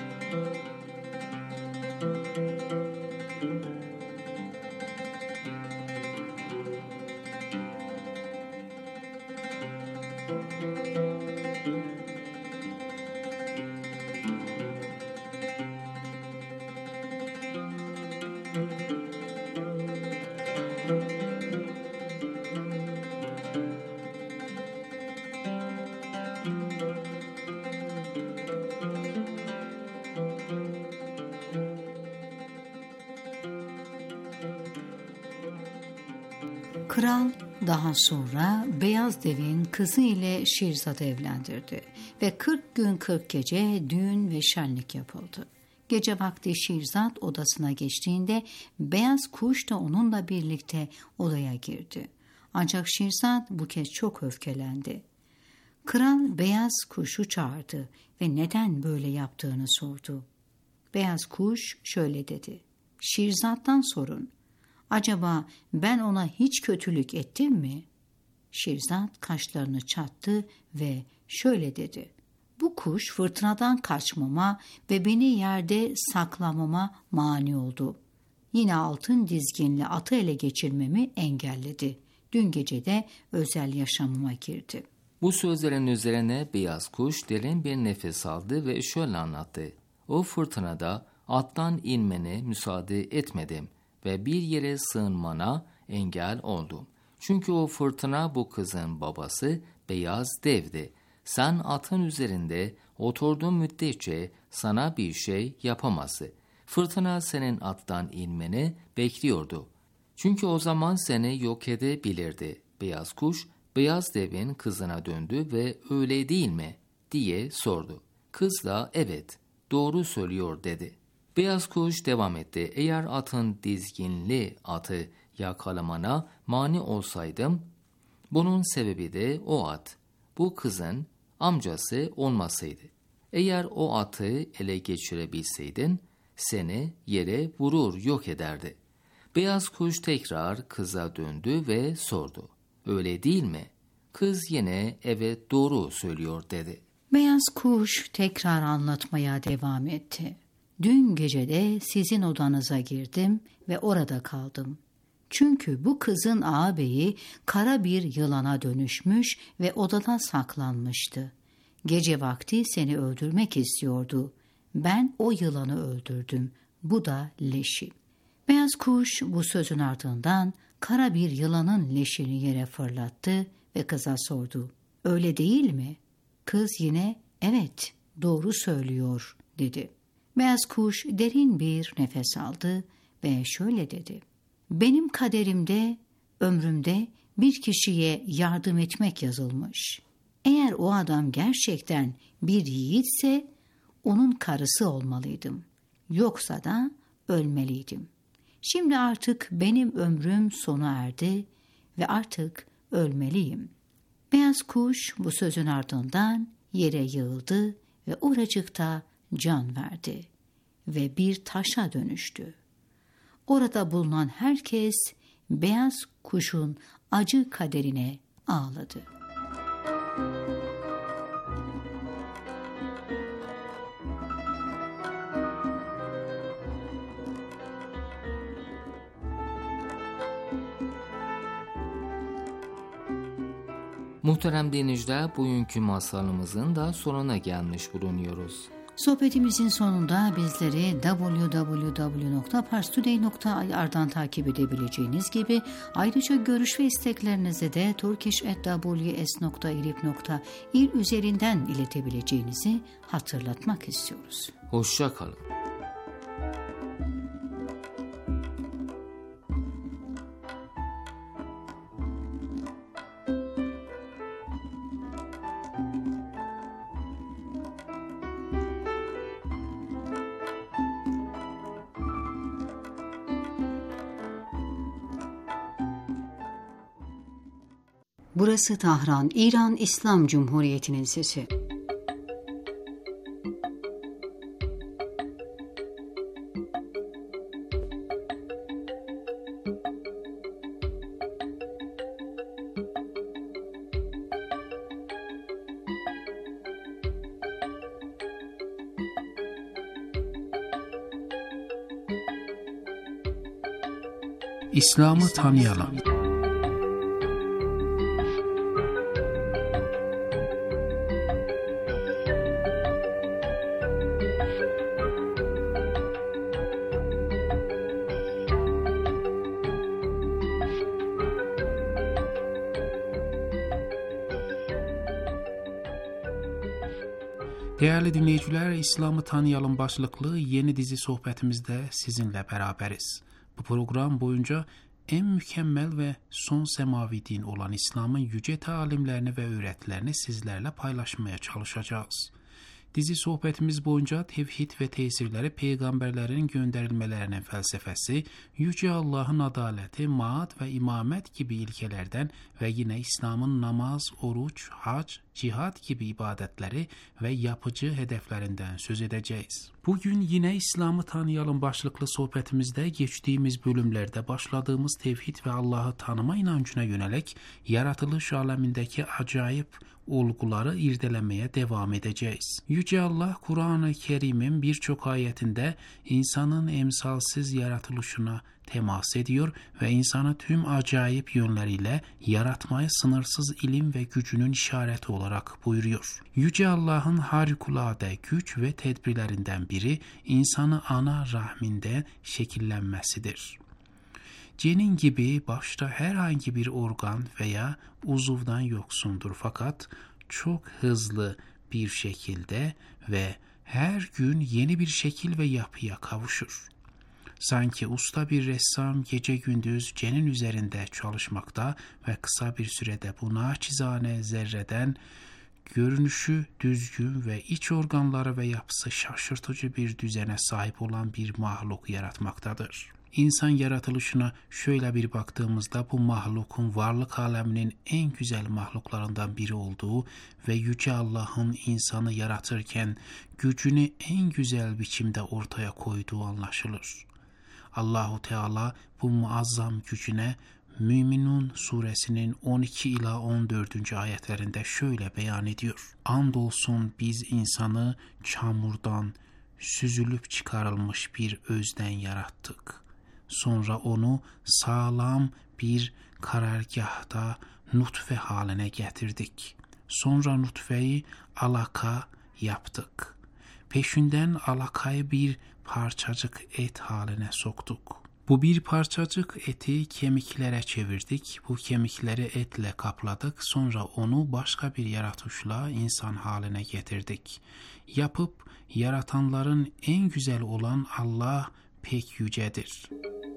Kral daha sonra Beyaz Devin kızı ile Şirzad'ı evlendirdi ve kırk gün kırk gece düğün ve şenlik yapıldı. Gece vakti Şirzad odasına geçtiğinde Beyaz Kuş da onunla birlikte odaya girdi. Ancak Şirzad bu kez çok öfkelendi. Kral Beyaz Kuş'u çağırdı ve neden böyle yaptığını sordu. Beyaz Kuş şöyle dedi: Şirzad'dan sorun. Acaba ben ona hiç kötülük ettim mi? Şirzad kaşlarını çattı ve şöyle dedi: Bu kuş fırtınadan kaçmama ve beni yerde saklamama mani oldu. Yine altın dizginli atı ele geçirmemi engelledi. Dün gece de özel yaşamıma girdi. Bu sözlerin üzerine Beyaz Kuş derin bir nefes aldı ve şöyle anlattı: O fırtınada attan inmene müsaade etmedim ve bir yere sığınmana engel oldum. Çünkü o fırtına bu kızın babası Beyaz Dev'di. Sen atın üzerinde oturduğun müddetçe sana bir şey yapamazdı. Fırtına senin attan inmeni bekliyordu. Çünkü o zaman seni yok edebilirdi. Beyaz Kuş, Beyaz Dev'in kızına döndü ve öyle değil mi diye sordu. Kız da evet, doğru söylüyor dedi. Beyaz Kuş devam etti. Eğer atın dizginli atı yakalamana mani olsaydım, bunun sebebi de o at, bu kızın amcası olmasaydı. Eğer o atı ele geçirebilseydin, seni yere vurur yok ederdi. Beyaz Kuş tekrar kıza döndü ve sordu. Öyle değil mi? Kız yine evet doğru söylüyor dedi. Beyaz Kuş tekrar anlatmaya devam etti. Dün gece de sizin odanıza girdim ve orada kaldım. Çünkü bu kızın ağabeyi kara bir yılana dönüşmüş ve odada saklanmıştı. Gece vakti seni öldürmek istiyordu. Ben o yılanı öldürdüm. Bu da leşi. Beyaz Kuş bu sözün ardından kara bir yılanın leşini yere fırlattı ve kıza sordu. Öyle değil mi? Kız yine evet doğru söylüyor dedi. Beyaz Kuş derin bir nefes aldı ve şöyle dedi: Benim kaderimde, ömrümde bir kişiye yardım etmek yazılmış. Eğer o adam gerçekten bir yiğitse onun karısı olmalıydım. Yoksa da ölmeliydim. Şimdi artık benim ömrüm sona erdi ve artık ölmeliyim. Beyaz Kuş bu sözün ardından yere yığıldı ve oracıkta can verdi ve bir taşa dönüştü. orada bulunan herkes beyaz kuşun acı kaderine ağladı. Muhterem dinleyiciler, bugünkü masalımızın da sonuna gelmiş bulunuyoruz. Sohbetimizin sonunda bizleri double-u double-u double-u nokta parstoday nokta i r'dan takip edebileceğiniz gibi ayrıca görüş ve isteklerinizi de turkish at w s nokta irib nokta ir üzerinden iletebileceğinizi hatırlatmak istiyoruz. Hoşça kalın. Burası Tahran, İran İslam Cumhuriyeti'nin sesi. İslam'ı tanıyalım. Değerli dinleyiciler, İslam'ı tanıyalım başlıklı yeni dizi sohbetimizde sizinle beraberiz. Bu program boyunca en mükemmel ve son semavi din olan İslam'ın yüce talimlerini ve öğretilerini sizlerle paylaşmaya çalışacağız. Dizi sohbetimiz boyunca tevhid ve tesirleri, peygamberlerin gönderilmelerinin felsefesi, Yüce Allah'ın adaleti, maat ve imamet gibi ilkelerden ve yine İslam'ın namaz, oruç, hac, cihat gibi ibadetleri ve yapıcı hedeflerinden söz edeceğiz. Bugün yine İslam'ı tanıyalım başlıklı sohbetimizde geçtiğimiz bölümlerde başladığımız tevhid ve Allah'ı tanıma inancına yönelik yaratılış alemindeki acayip olguları irdelemeye devam edeceğiz. Yüce Allah Kur'an-ı Kerim'in birçok ayetinde insanın emsalsiz yaratılışına temas ediyor ve insanı tüm acayip yönleriyle yaratmaya sınırsız ilim ve gücünün işareti olarak buyuruyor. Yüce Allah'ın harikulade güç ve tedbirlerinden biri insanı ana rahminde şekillenmesidir. Cenin gibi başta herhangi bir organ veya uzuvdan yoksundur fakat çok hızlı bir şekilde ve her gün yeni bir şekil ve yapıya kavuşur. Sanki usta bir ressam gece gündüz cenin üzerinde çalışmakta ve kısa bir sürede bu naçizane zerreden görünüşü düzgün ve iç organları ve yapısı şaşırtıcı bir düzene sahip olan bir mahluk yaratmaktadır. İnsan yaratılışına şöyle bir baktığımızda bu mahlukun varlık aleminin en güzel mahluklarından biri olduğu ve Yüce Allah'ın insanı yaratırken gücünü en güzel biçimde ortaya koyduğu anlaşılır. Allahu Teala bu muazzam gücüne Müminun suresinin on iki ila on dördüncü ayetlerinde şöyle beyan ediyor. Andolsun biz insanı çamurdan süzülüp çıkarılmış bir özden yarattık. Sonra onu sağlam bir karargahta nutfe haline getirdik. Sonra nutfeyi alaka yaptık. Peşinden alakayı bir parçacık et haline soktuk. Bu bir parçacık eti kemiklere çevirdik. Bu kemikleri etle kapladık. Sonra onu başka bir yaratışla insan haline getirdik. Yapıp yaratanların en güzel olan Allah pek yücedir.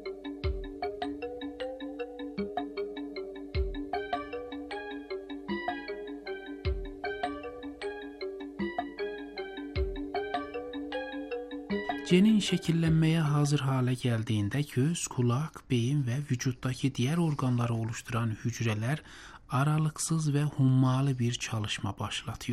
Cenin şekillenmeye hazır hale geldiğinde göz, kulak, beyin ve vücuttaki diğer organları oluşturan hücreler aralıksız ve hummalı bir çalışma başlatıyor.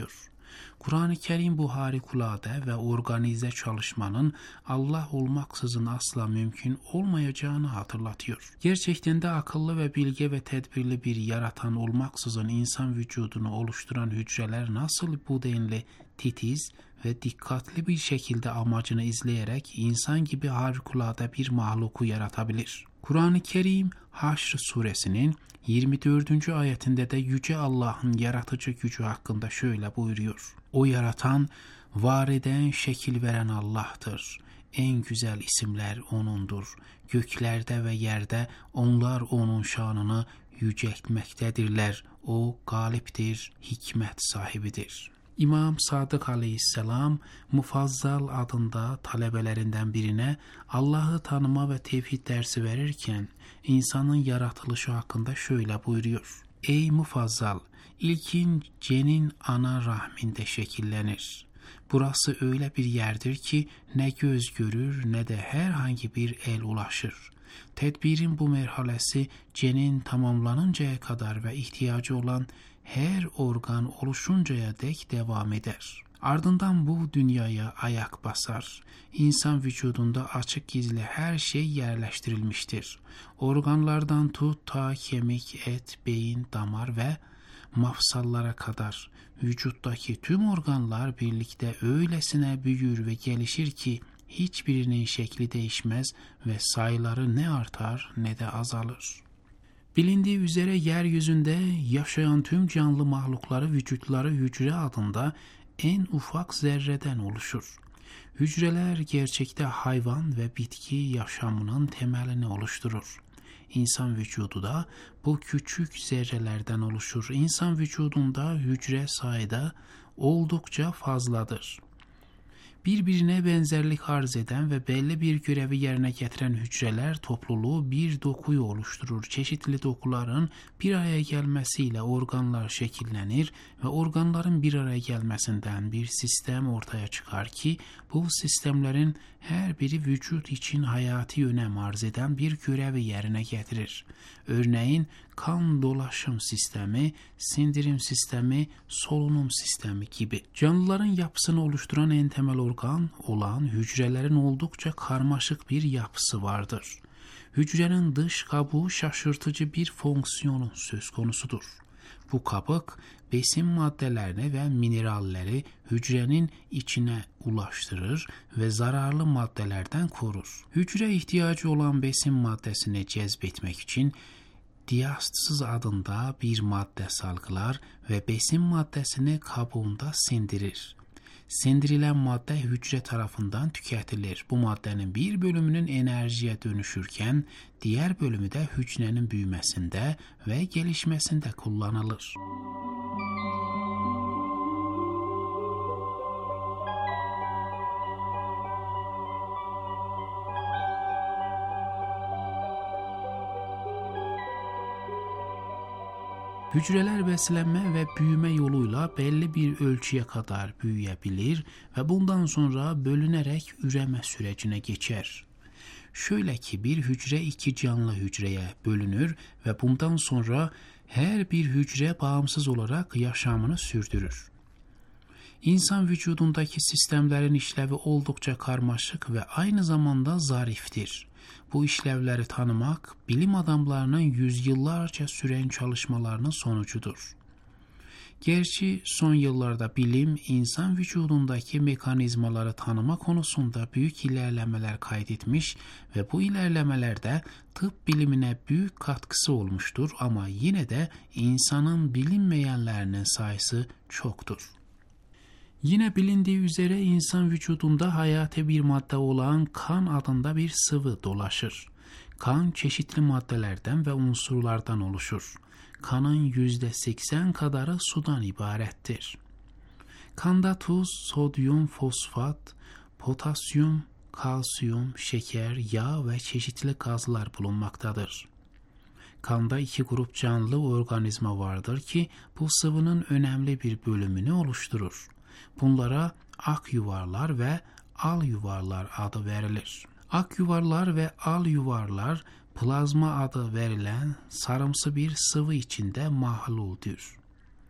Kur'an-ı Kerim bu harikulade ve organize çalışmanın Allah olmaksızın asla mümkün olmayacağını hatırlatıyor. Gerçekten de akıllı ve bilge ve tedbirli bir yaratan olmaksızın insan vücudunu oluşturan hücreler nasıl bu denli titiz ve dikkatli bir şekilde amacını izleyerek insan gibi harikulade bir mahluku yaratabilir? Kur'an-ı Kerim Haşr suresinin yirmi dördüncü ayetinde de Yüce Allah'ın yaratıcı gücü hakkında şöyle buyuruyor. O yaratan, var eden, şekil veren Allah'tır. En güzel isimler O'nundur. Göklerde ve yerde onlar O'nun şanını yüceltmektedirler. O galiptir, hikmet sahibidir. İmam Sadık Aleyhisselam Mufazzal adında talebelerinden birine Allah'ı tanıma ve tevhid dersi verirken insanın yaratılışı hakkında şöyle buyuruyor. Ey Mufazzal, ilkin cenin ana rahminde şekillenir. Burası öyle bir yerdir ki ne göz görür ne de herhangi bir el ulaşır. Tedbirin bu merhalesi cenin tamamlanıncaya kadar ve ihtiyacı olan her organ oluşuncaya dek devam eder. Ardından bu dünyaya ayak basar. İnsan vücudunda açık gizli her şey yerleştirilmiştir. Organlardan tut ta kemik, et, beyin, damar ve mafsallara kadar vücuttaki tüm organlar birlikte öylesine büyür ve gelişir ki hiçbirinin şekli değişmez ve sayıları ne artar ne de azalır. Bilindiği üzere yeryüzünde yaşayan tüm canlı mahlukları vücutları hücre adında en ufak zerreden oluşur. Hücreler gerçekte hayvan ve bitki yaşamının temelini oluşturur. İnsan vücudu da bu küçük zerrelerden oluşur. İnsan vücudunda hücre sayıda oldukça fazladır. Birbirine benzerlik arz eden ve belli bir görevi yerine getiren hücreler topluluğu bir dokuyu oluşturur. Çeşitli dokuların bir araya gelmesiyle organlar şekillenir ve organların bir araya gelmesinden bir sistem ortaya çıkar ki bu sistemlerin her biri vücut için hayati önem arz eden bir görevi yerine getirir. Örneğin kan dolaşım sistemi, sindirim sistemi, solunum sistemi gibi. Canlıların yapısını oluşturan en temel organ olan hücrelerin oldukça karmaşık bir yapısı vardır. Hücrenin dış kabuğu şaşırtıcı bir fonksiyonu söz konusudur. Bu kabuk besin maddelerini ve mineralleri hücrenin içine ulaştırır ve zararlı maddelerden korur. Hücre ihtiyacı olan besin maddesini cezbetmek için diastsız adında bir madde salgılar ve besin maddesini kabuğunda sindirir. Sindirilen madde hücre tarafından tüketilir. Bu maddenin bir bölümünün enerjiye dönüşürken diğer bölümü de hücrenin büyümesinde ve gelişmesinde kullanılır. Hücreler beslenme ve büyüme yoluyla belli bir ölçüye kadar büyüyebilir ve bundan sonra bölünerek üreme sürecine geçer. Şöyle ki bir hücre iki canlı hücreye bölünür ve bundan sonra her bir hücre bağımsız olarak yaşamını sürdürür. İnsan vücudundaki sistemlerin işlevi oldukça karmaşık ve aynı zamanda zariftir. Bu işlevleri tanımak, bilim adamlarının yüzyıllarca süren çalışmalarının sonucudur. Gerçi son yıllarda bilim, insan vücudundaki mekanizmaları tanıma konusunda büyük ilerlemeler kaydetmiş ve bu ilerlemelerde tıp bilimine büyük katkısı olmuştur ama yine de insanın bilinmeyenlerinin sayısı çoktur. Yine bilindiği üzere insan vücudunda hayati bir madde olan kan adında bir sıvı dolaşır. Kan çeşitli maddelerden ve unsurlardan oluşur. Kanın yüzde seksen kadarı sudan ibarettir. Kanda tuz, sodyum, fosfat, potasyum, kalsiyum, şeker, yağ ve çeşitli gazlar bulunmaktadır. Kanda iki grup canlı organizma vardır ki bu sıvının önemli bir bölümünü oluşturur. Bunlara ak yuvarlar ve al yuvarlar adı verilir. Ak yuvarlar ve al yuvarlar plazma adı verilen sarımsı bir sıvı içinde mahluldür.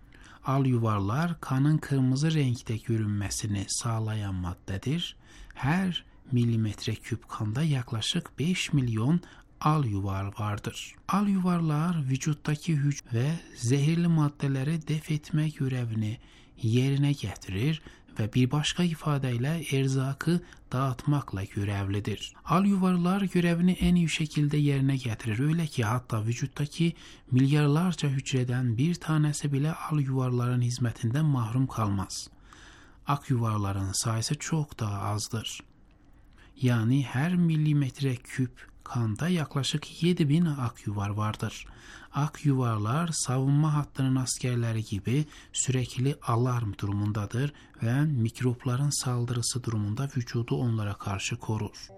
al yuvarlar kanın kırmızı renkte görünmesini sağlayan maddedir. Her milimetre küp kanda yaklaşık beş milyon al yuvar vardır. Al yuvarlar vücuttaki hücre ve zehirli maddeleri def etme görevini yerine getirir ve bir başka ifadeyle erzakı dağıtmakla görevlidir. Al yuvarlar görevini en iyi şekilde yerine getirir. Öyle ki hatta vücuttaki milyarlarca hücreden bir tanesi bile al yuvarların hizmetinden mahrum kalmaz. Ak yuvarların sayısı çok daha azdır. Yani her milimetre küp kanda yaklaşık yedi bin ak yuvar vardır. Ak yuvarlar savunma hattının askerleri gibi sürekli alarm durumundadır ve mikropların saldırısı durumunda vücudu onlara karşı korur.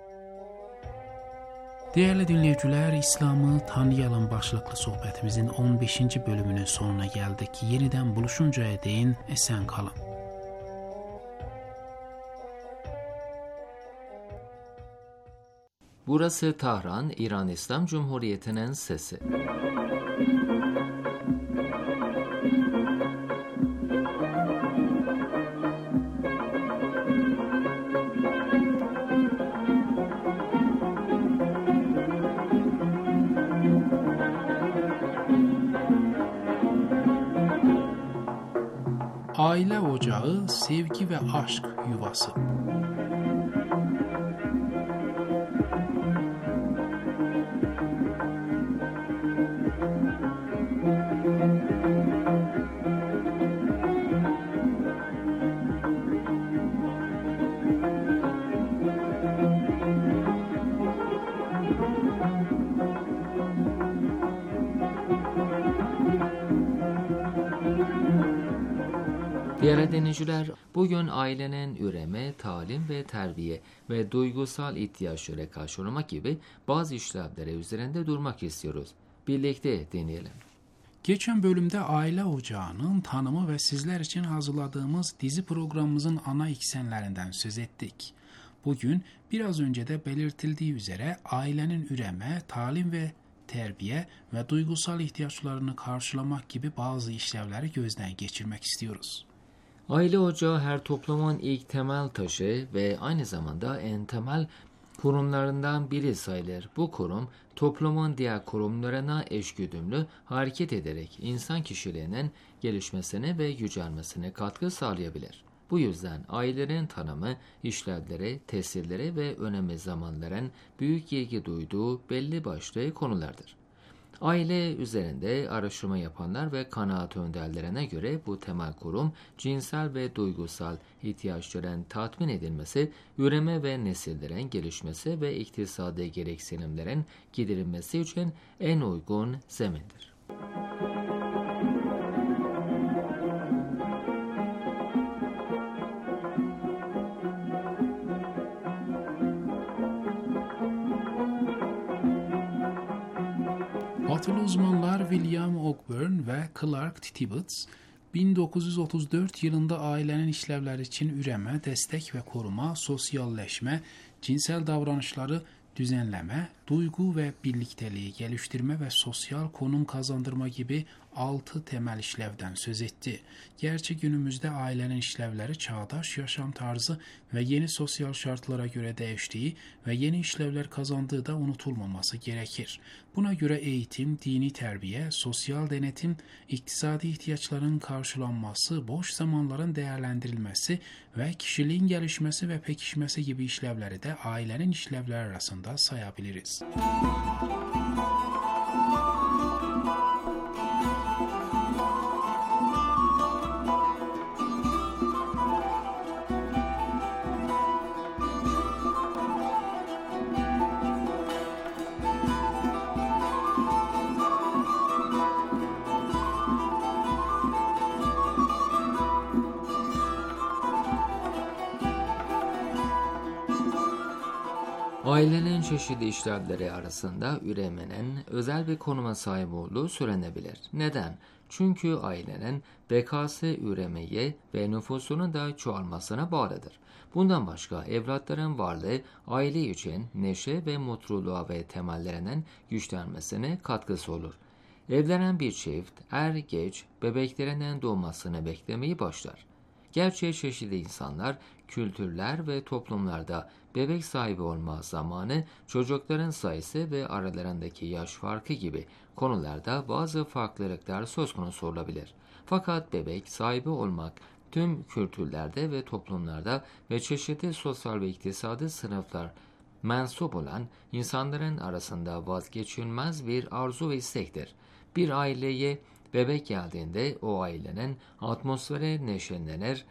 Değerli dinleyiciler, İslam'ı tanıyalım başlıklı sohbetimizin on beşinci bölümünün sonuna geldik. Yeniden buluşuncaya değin esen kalın. Burası Tahran, İran İslam Cumhuriyeti'nin sesi. Aile ocağı, sevgi ve aşk yuvası. Değerli dinleyiciler, bugün ailenin üreme, talim ve terbiye ve duygusal ihtiyaçları karşılamak gibi bazı işlevleri üzerinde durmak istiyoruz. Birlikte dinleyelim. Geçen bölümde aile ocağının tanımı ve sizler için hazırladığımız dizi programımızın ana eksenlerinden söz ettik. Bugün biraz önce de belirtildiği üzere ailenin üreme, talim ve terbiye ve duygusal ihtiyaçlarını karşılamak gibi bazı işlevleri gözden geçirmek istiyoruz. Aile ocağı her toplumun ilk temel taşı ve aynı zamanda en temel kurumlarından biri sayılır. Bu kurum toplumun diğer kurumlarına eşgüdümlü hareket ederek insan kişiliğinin gelişmesine ve yücelmesine katkı sağlayabilir. Bu yüzden ailelerin tanımı, işlevleri, tesirleri ve önemi zamanların büyük ilgi duyduğu belli başlı konulardır. Aile üzerinde araştırma yapanlar ve kanaat önderlerine göre bu temel kurum cinsel ve duygusal ihtiyaçların tatmin edilmesi, üreme ve nesillerin gelişmesi ve iktisadi gereksinimlerin giderilmesi için en uygun zemindir. Batılı uzmanlar William Ogburn ve Clark Tibbets, bin dokuz yüz otuz dört yılında ailenin işlevleri için üreme, destek ve koruma, sosyalleşme, cinsel davranışları düzenleme, duygu ve birlikteliği geliştirme ve sosyal konum kazandırma gibi altı temel işlevden söz etti. Gerçi günümüzde ailenin işlevleri çağdaş yaşam tarzı ve yeni sosyal şartlara göre değiştiği ve yeni işlevler kazandığı da unutulmaması gerekir. Buna göre eğitim, dini terbiye, sosyal denetim, iktisadi ihtiyaçların karşılanması, boş zamanların değerlendirilmesi ve kişiliğin gelişmesi ve pekişmesi gibi işlevleri de ailenin işlevleri arasında sayabiliriz. Ailenin çeşitli işlevleri arasında üremenin özel bir konuma sahip olduğu söylenebilir. Neden? Çünkü ailenin bekası üremeye ve nüfusunun da çoğalmasına bağlıdır. Bundan başka evlatların varlığı aile için neşe ve mutluluğa ve temellerinin güçlenmesine katkısı olur. Evlenen bir çift er geç bebeklerinin doğmasını beklemeyi başlar. Gerçi çeşitli insanlar, kültürler ve toplumlarda bebek sahibi olma zamanı, çocukların sayısı ve aralarındaki yaş farkı gibi konularda bazı farklılıklar söz konusu olabilir. Fakat bebek sahibi olmak tüm kültürlerde ve toplumlarda ve çeşitli sosyal ve iktisadi sınıflar mensup olan insanların arasında vazgeçilmez bir arzu ve istektir. Bir aileye bebek geldiğinde o ailenin atmosferi neşelenir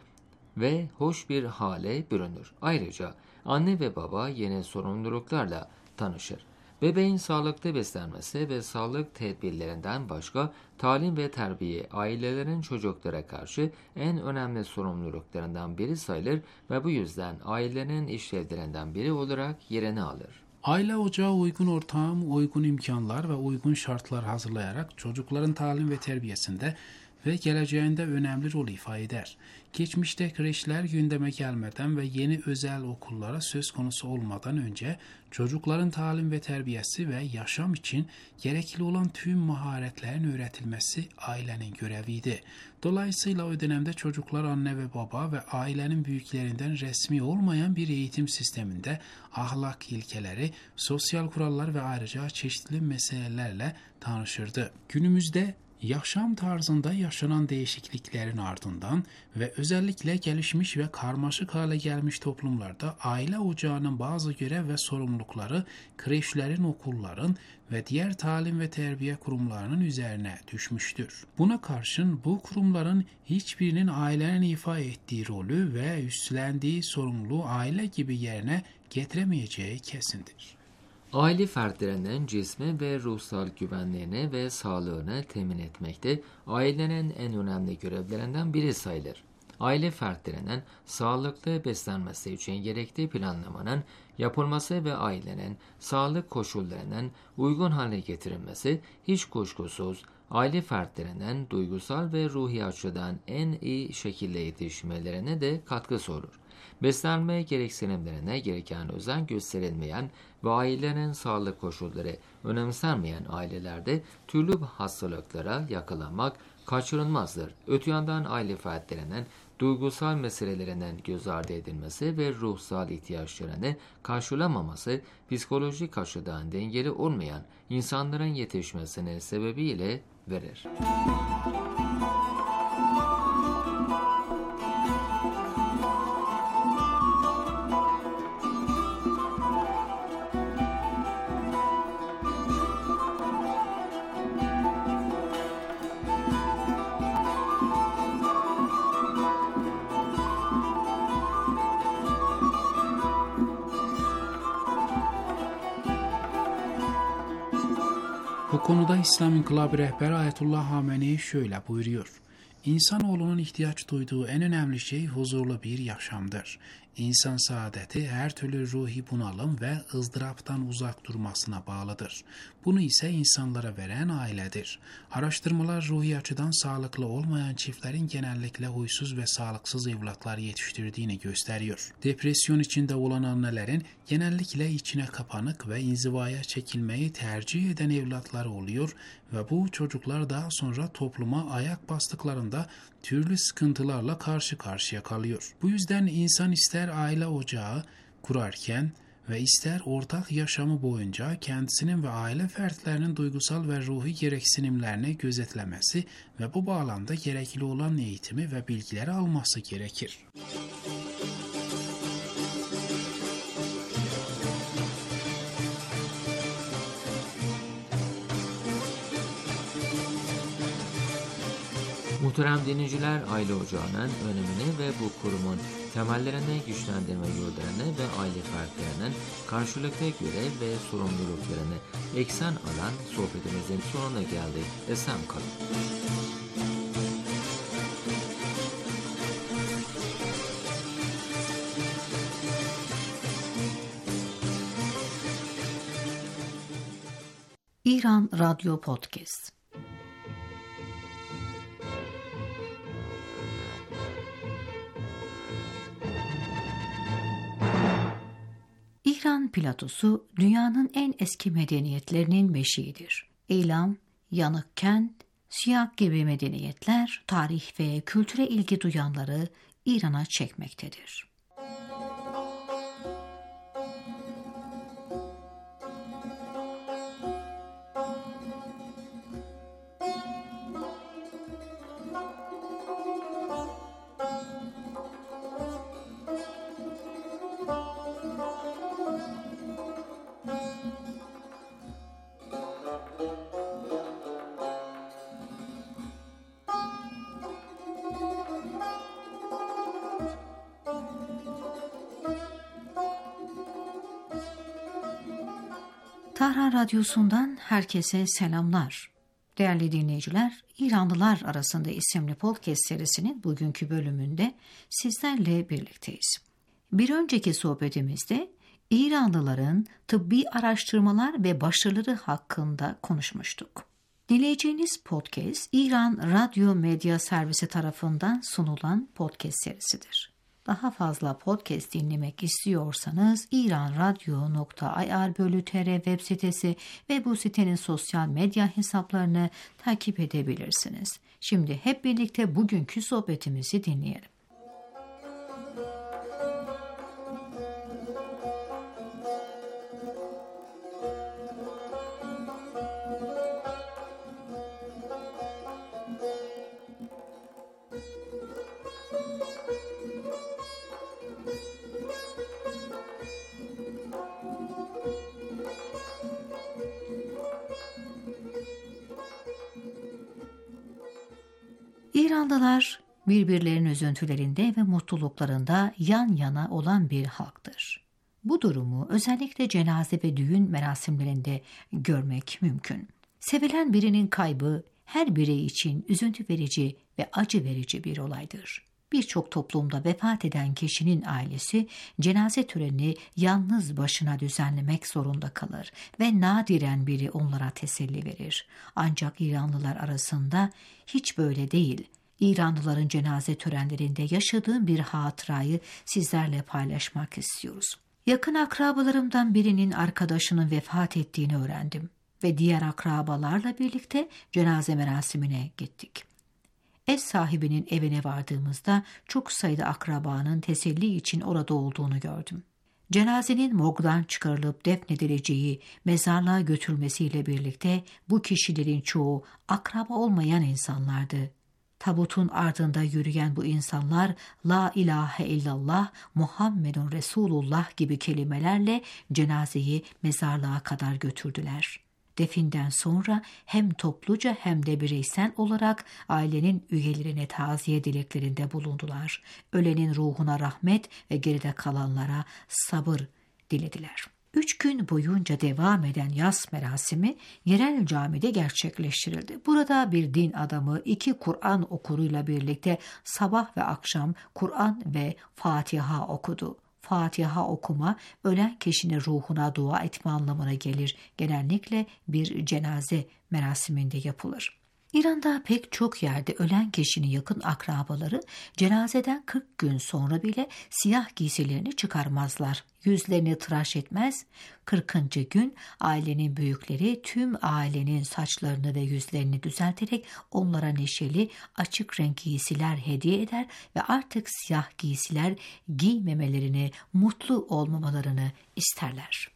ve hoş bir hale bürünür. Ayrıca anne ve baba yeni sorumluluklarla tanışır. Bebeğin sağlıklı beslenmesi ve sağlık tedbirlerinden başka talim ve terbiye ailelerin çocuklara karşı en önemli sorumluluklarından biri sayılır ve bu yüzden ailenin işlevlerinden biri olarak yerini alır. Aile ocağı uygun ortam, uygun imkanlar ve uygun şartlar hazırlayarak çocukların talim ve terbiyesinde ve geleceğinde önemli rol ifade eder. Geçmişte kreşler gündeme gelmeden ve yeni özel okullara söz konusu olmadan önce çocukların talim ve terbiyesi ve yaşam için gerekli olan tüm maharetlerin öğretilmesi ailenin göreviydi. Dolayısıyla o dönemde çocuklar anne ve baba ve ailenin büyüklerinden resmi olmayan bir eğitim sisteminde ahlak ilkeleri, sosyal kurallar ve ayrıca çeşitli meselelerle tanışırdı. Günümüzde yaşam tarzında yaşanan değişikliklerin ardından ve özellikle gelişmiş ve karmaşık hale gelmiş toplumlarda aile ocağının bazı görev ve sorumlulukları kreşlerin, okulların ve diğer talim ve terbiye kurumlarının üzerine düşmüştür. Buna karşın bu kurumların hiçbirinin ailenin ifade ettiği rolü ve üstlendiği sorumluluğu aile gibi yerine getiremeyeceği kesindir. Aile fertlerinin cismi ve ruhsal güvenliğini ve sağlığını temin etmekte ailenin en önemli görevlerinden biri sayılır. Aile fertlerinin sağlıklı beslenmesi için gerekli planlamanın yapılması ve ailenin sağlık koşullarının uygun hale getirilmesi hiç kuşkusuz aile fertlerinin duygusal ve ruhi açıdan en iyi şekilde yetişmelerine de katkısı olur. Beslenme gereksinimlerine gereken özen gösterilmeyen ve ailenin sağlık koşulları önemsenmeyen ailelerde türlü hastalıklara yakalanmak kaçınılmazdır. Öte yandan aile fertlerinin duygusal meselelerinin göz ardı edilmesi ve ruhsal ihtiyaçlarını karşılamaması psikolojik açıdan dengeli olmayan insanların yetişmesine sebebiyle verir. Bu konuda İslam İnkılabı rehberi Ayetullah Hamenei şöyle buyuruyor. İnsanoğlunun ihtiyaç duyduğu en önemli şey huzurlu bir yaşamdır. İnsan saadeti her türlü ruhi bunalım ve ızdıraptan uzak durmasına bağlıdır. Bunu ise insanlara veren ailedir. Araştırmalar ruhi açıdan sağlıklı olmayan çiftlerin genellikle huysuz ve sağlıksız evlatlar yetiştirdiğini gösteriyor. Depresyon içinde olan annelerin genellikle içine kapanık ve inzivaya çekilmeyi tercih eden evlatları oluyor ve bu çocuklar daha sonra topluma ayak bastıklarında türlü sıkıntılarla karşı karşıya kalıyor. Bu yüzden insan ister aile ocağı kurarken ve ister ortak yaşamı boyunca kendisinin ve aile fertlerinin duygusal ve ruhi gereksinimlerini gözetlemesi ve bu bağlamda gerekli olan eğitimi ve bilgileri alması gerekir. Muhterem dinleyiciler, aile ocağının önemini ve bu kurumun temellerini güçlendirme yollarını ve aile fertlerinin karşılıklı görev ve sorumluluklarını eksen alan sohbetimizin sonuna geldik. Esen kalın. İran Radyo Podcast. İran platosu dünyanın en eski medeniyetlerinin beşiğidir. İlam, yanıkken Siyak gibi medeniyetler tarih ve kültüre ilgi duyanları İran'a çekmektedir. Tahran Radyosu'ndan herkese selamlar. Değerli dinleyiciler, İranlılar Arasında isimli podcast serisinin bugünkü bölümünde sizlerle birlikteyiz. Bir önceki sohbetimizde İranlıların tıbbi araştırmalar ve başarıları hakkında konuşmuştuk. Dinleyeceğiniz podcast, İran Radyo Medya Servisi tarafından sunulan podcast serisidir. Daha fazla podcast dinlemek istiyorsanız iranradyo nokta ir bölü tr web sitesi ve bu sitenin sosyal medya hesaplarını takip edebilirsiniz. Şimdi hep birlikte bugünkü sohbetimizi dinleyelim. İranlılar birbirlerinin üzüntülerinde ve mutluluklarında yan yana olan bir halktır. Bu durumu özellikle cenaze ve düğün merasimlerinde görmek mümkün. Sevilen birinin kaybı her birey için üzüntü verici ve acı verici bir olaydır. Birçok toplumda vefat eden kişinin ailesi cenaze törenini yalnız başına düzenlemek zorunda kalır ve nadiren biri onlara teselli verir. Ancak İranlılar arasında hiç böyle değil. İranlıların cenaze törenlerinde yaşadığım bir hatırayı sizlerle paylaşmak istiyoruz. Yakın akrabalarımdan birinin arkadaşının vefat ettiğini öğrendim ve diğer akrabalarla birlikte cenaze merasimine gittik. Ev sahibinin evine vardığımızda çok sayıda akrabanın teselli için orada olduğunu gördüm. Cenazenin morgdan çıkarılıp defnedileceği mezarlığa götürülmesiyle birlikte bu kişilerin çoğu akraba olmayan insanlardı. Tabutun ardında yürüyen bu insanlar La ilahe illallah Muhammedun Resulullah gibi kelimelerle cenazeyi mezarlığa kadar götürdüler. Definden sonra hem topluca hem de bireysel olarak ailenin üyelerine taziye dileklerinde bulundular. Ölenin ruhuna rahmet ve geride kalanlara sabır dilediler. Üç gün boyunca devam eden yas merasimi yerel camide gerçekleştirildi. Burada bir din adamı iki Kur'an okuruyla birlikte sabah ve akşam Kur'an ve Fatiha okudu. Fatiha okuma, ölen kişinin ruhuna dua etme anlamına gelir. Genellikle bir cenaze merasiminde yapılır. İran'da pek çok yerde ölen kişinin yakın akrabaları cenazeden kırk gün sonra bile siyah giysilerini çıkarmazlar. Yüzlerini tıraş etmez. kırkıncı gün ailenin büyükleri tüm ailenin saçlarını ve yüzlerini düzelterek onlara neşeli açık renk giysiler hediye eder ve artık siyah giysiler giymemelerini, mutlu olmamalarını isterler.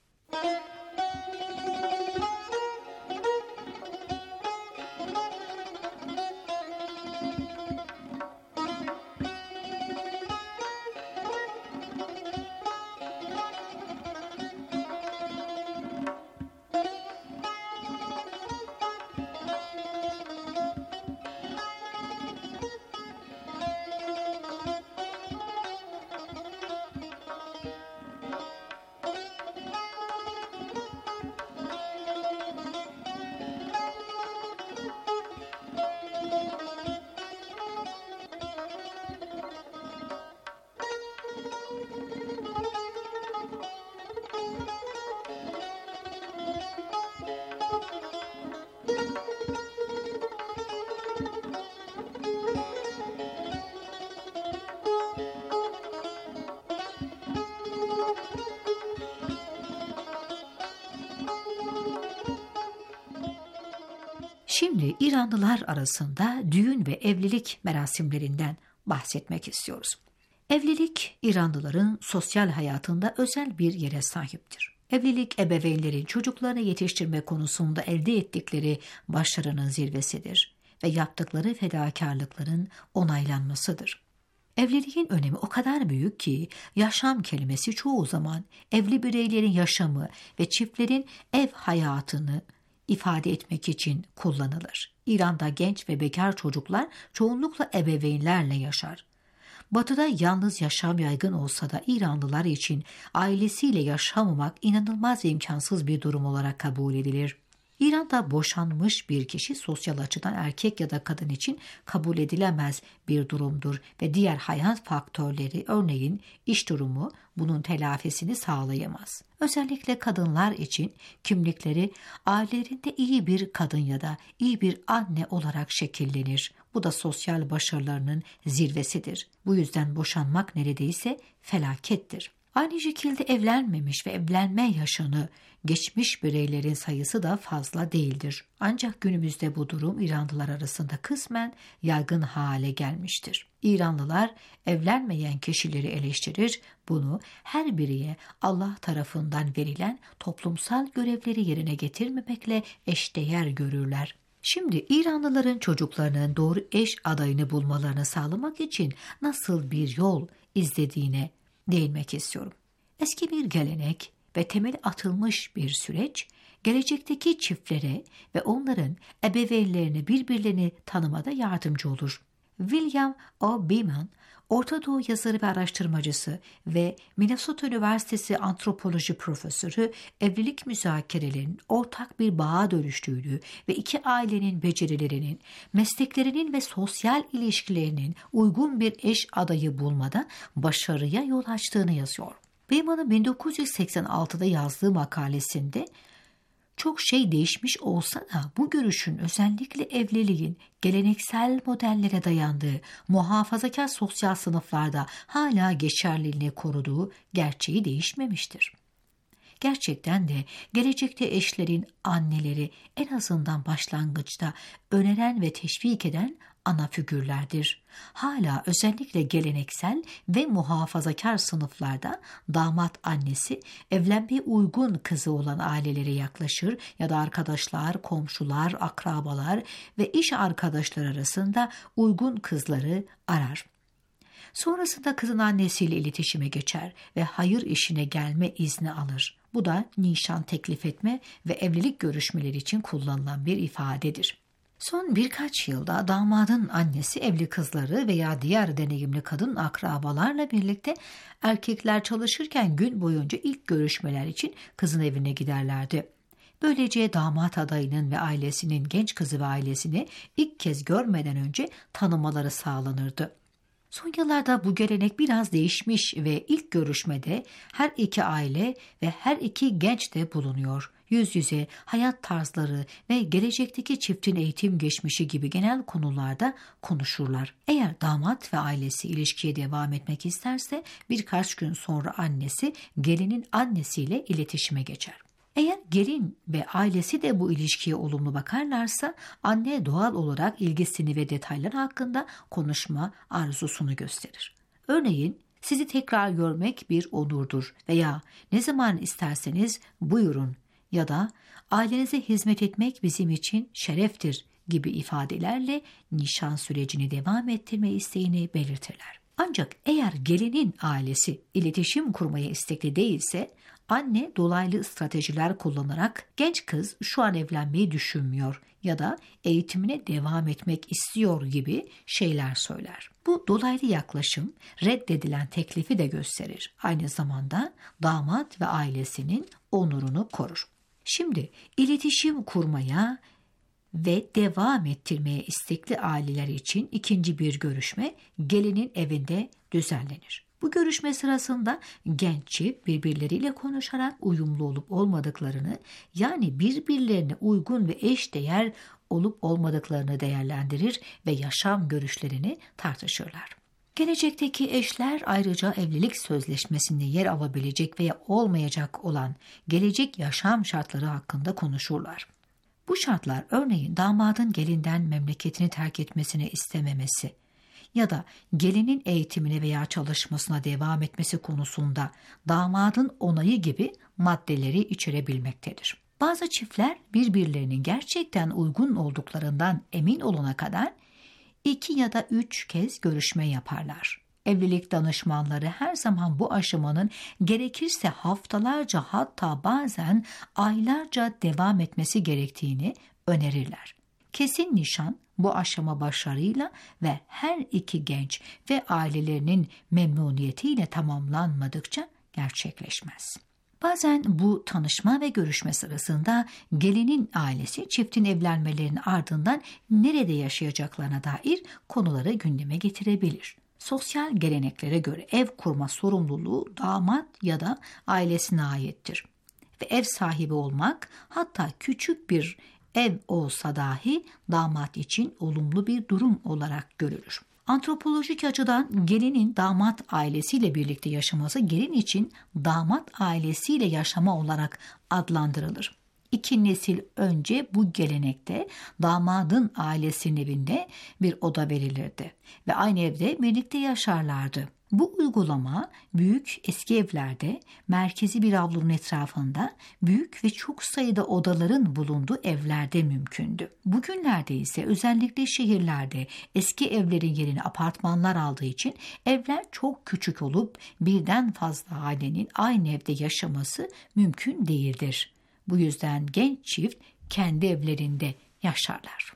Şimdi İranlılar arasında düğün ve evlilik merasimlerinden bahsetmek istiyoruz. Evlilik İranlıların sosyal hayatında özel bir yere sahiptir. Evlilik ebeveynlerin çocuklarını yetiştirme konusunda elde ettikleri başarının zirvesidir ve yaptıkları fedakarlıkların onaylanmasıdır. Evliliğin önemi o kadar büyük ki yaşam kelimesi çoğu zaman evli bireylerin yaşamı ve çiftlerin ev hayatını ifade etmek için kullanılır. İran'da genç ve bekar çocuklar çoğunlukla ebeveynlerle yaşar. Batı'da yalnız yaşam yaygın olsa da İranlılar için ailesiyle yaşamamak inanılmaz imkansız bir durum olarak kabul edilir. İran'da boşanmış bir kişi sosyal açıdan erkek ya da kadın için kabul edilemez bir durumdur ve diğer hayat faktörleri, örneğin iş durumu, bunun telafisini sağlayamaz. Özellikle kadınlar için kimlikleri ailelerinde iyi bir kadın ya da iyi bir anne olarak şekillenir. Bu da sosyal başarılarının zirvesidir. Bu yüzden boşanmak neredeyse felakettir. Aynı şekilde evlenmemiş ve evlenme yaşını geçmiş bireylerin sayısı da fazla değildir. Ancak günümüzde bu durum İranlılar arasında kısmen yaygın hale gelmiştir. İranlılar evlenmeyen kişileri eleştirir, bunu her bireye Allah tarafından verilen toplumsal görevleri yerine getirmemekle eşdeğer görürler. Şimdi İranlıların çocuklarının doğru eş adayını bulmalarını sağlamak için nasıl bir yol izlediğine değinmek istiyorum. Eski bir gelenek ve temeli atılmış bir süreç, gelecekteki çiftlere ve onların ebeveynlerini birbirlerini tanımada yardımcı olur. William O. Beeman, Orta Doğu yazarı ve araştırmacısı ve Minnesota Üniversitesi antropoloji profesörü, evlilik müzakerelerinin ortak bir bağa dönüştüğünü ve iki ailenin becerilerinin, mesleklerinin ve sosyal ilişkilerinin uygun bir eş adayı bulmada başarıya yol açtığını yazıyor. Beeman'ın bin dokuz yüz seksen altıda yazdığı makalesinde çok şey değişmiş olsa da bu görüşün özellikle evliliğin geleneksel modellere dayandığı muhafazakar sosyal sınıflarda hala geçerliliğini koruduğu gerçeği değişmemiştir. Gerçekten de gelecekte eşlerin anneleri en azından başlangıçta öneren ve teşvik eden ana figürlerdir. Hala özellikle geleneksel ve muhafazakar sınıflarda damat annesi evlenmeye uygun kızı olan ailelere yaklaşır ya da arkadaşlar, komşular, akrabalar ve iş arkadaşları arasında uygun kızları arar. Sonrasında kızın annesiyle iletişime geçer ve hayır işine gelme izni alır. Bu da nişan teklif etme ve evlilik görüşmeleri için kullanılan bir ifadedir. Son birkaç yılda damadın annesi evli kızları veya diğer deneyimli kadın akrabalarla birlikte erkekler çalışırken gün boyunca ilk görüşmeler için kızın evine giderlerdi. Böylece damat adayının ve ailesinin genç kızı ve ailesini ilk kez görmeden önce tanımaları sağlanırdı. Son yıllarda bu gelenek biraz değişmiş ve ilk görüşmede her iki aile ve her iki genç de bulunuyor. Yüz yüze, hayat tarzları ve gelecekteki çiftin eğitim geçmişi gibi genel konularda konuşurlar. Eğer damat ve ailesi ilişkiye devam etmek isterse birkaç gün sonra annesi gelinin annesiyle iletişime geçer. Eğer gelin ve ailesi de bu ilişkiye olumlu bakarlarsa anne doğal olarak ilgisini ve detaylar hakkında konuşma arzusunu gösterir. Örneğin sizi tekrar görmek bir onurdur veya ne zaman isterseniz buyurun ya da ailenize hizmet etmek bizim için şereftir gibi ifadelerle nişan sürecini devam ettirme isteğini belirtirler. Ancak eğer gelinin ailesi iletişim kurmaya istekli değilse anne dolaylı stratejiler kullanarak genç kız şu an evlenmeyi düşünmüyor ya da eğitimine devam etmek istiyor gibi şeyler söyler. Bu dolaylı yaklaşım reddedilen teklifi de gösterir. Aynı zamanda damat ve ailesinin onurunu korur. Şimdi iletişim kurmaya ve devam ettirmeye istekli aileler için ikinci bir görüşme gelinin evinde düzenlenir. Bu görüşme sırasında genç çift birbirleriyle konuşarak uyumlu olup olmadıklarını, yani birbirlerine uygun ve eşdeğer olup olmadıklarını değerlendirir ve yaşam görüşlerini tartışırlar. Gelecekteki eşler ayrıca evlilik sözleşmesinde yer alabilecek veya olmayacak olan gelecek yaşam şartları hakkında konuşurlar. Bu şartlar örneğin damadın gelinden memleketini terk etmesini istememesi ya da gelinin eğitimine veya çalışmasına devam etmesi konusunda damadın onayı gibi maddeleri içerebilmektedir. Bazı çiftler birbirlerinin gerçekten uygun olduklarından emin olana kadar iki ya da üç kez görüşme yaparlar. Evlilik danışmanları her zaman bu aşamanın gerekirse haftalarca hatta bazen aylarca devam etmesi gerektiğini önerirler. Kesin nişan bu aşama başarıyla ve her iki genç ve ailelerinin memnuniyetiyle tamamlanmadıkça gerçekleşmez. Bazen bu tanışma ve görüşme sırasında gelinin ailesi çiftin evlenmelerinin ardından nerede yaşayacaklarına dair konuları gündeme getirebilir. Sosyal geleneklere göre ev kurma sorumluluğu damat ya da ailesine aittir. Ve ev sahibi olmak, hatta küçük bir ev olsa dahi damat için olumlu bir durum olarak görülür. Antropolojik açıdan gelinin damat ailesiyle birlikte yaşaması gelin için damat ailesiyle yaşama olarak adlandırılır. İki nesil önce bu gelenekte damadın ailesinin evinde bir oda verilirdi ve aynı evde birlikte yaşarlardı. Bu uygulama büyük eski evlerde merkezi bir avlunun etrafında büyük ve çok sayıda odaların bulunduğu evlerde mümkündü. Bugünlerde ise özellikle şehirlerde eski evlerin yerini apartmanlar aldığı için evler çok küçük olup birden fazla ailenin aynı evde yaşaması mümkün değildir. Bu yüzden genç çift kendi evlerinde yaşarlar.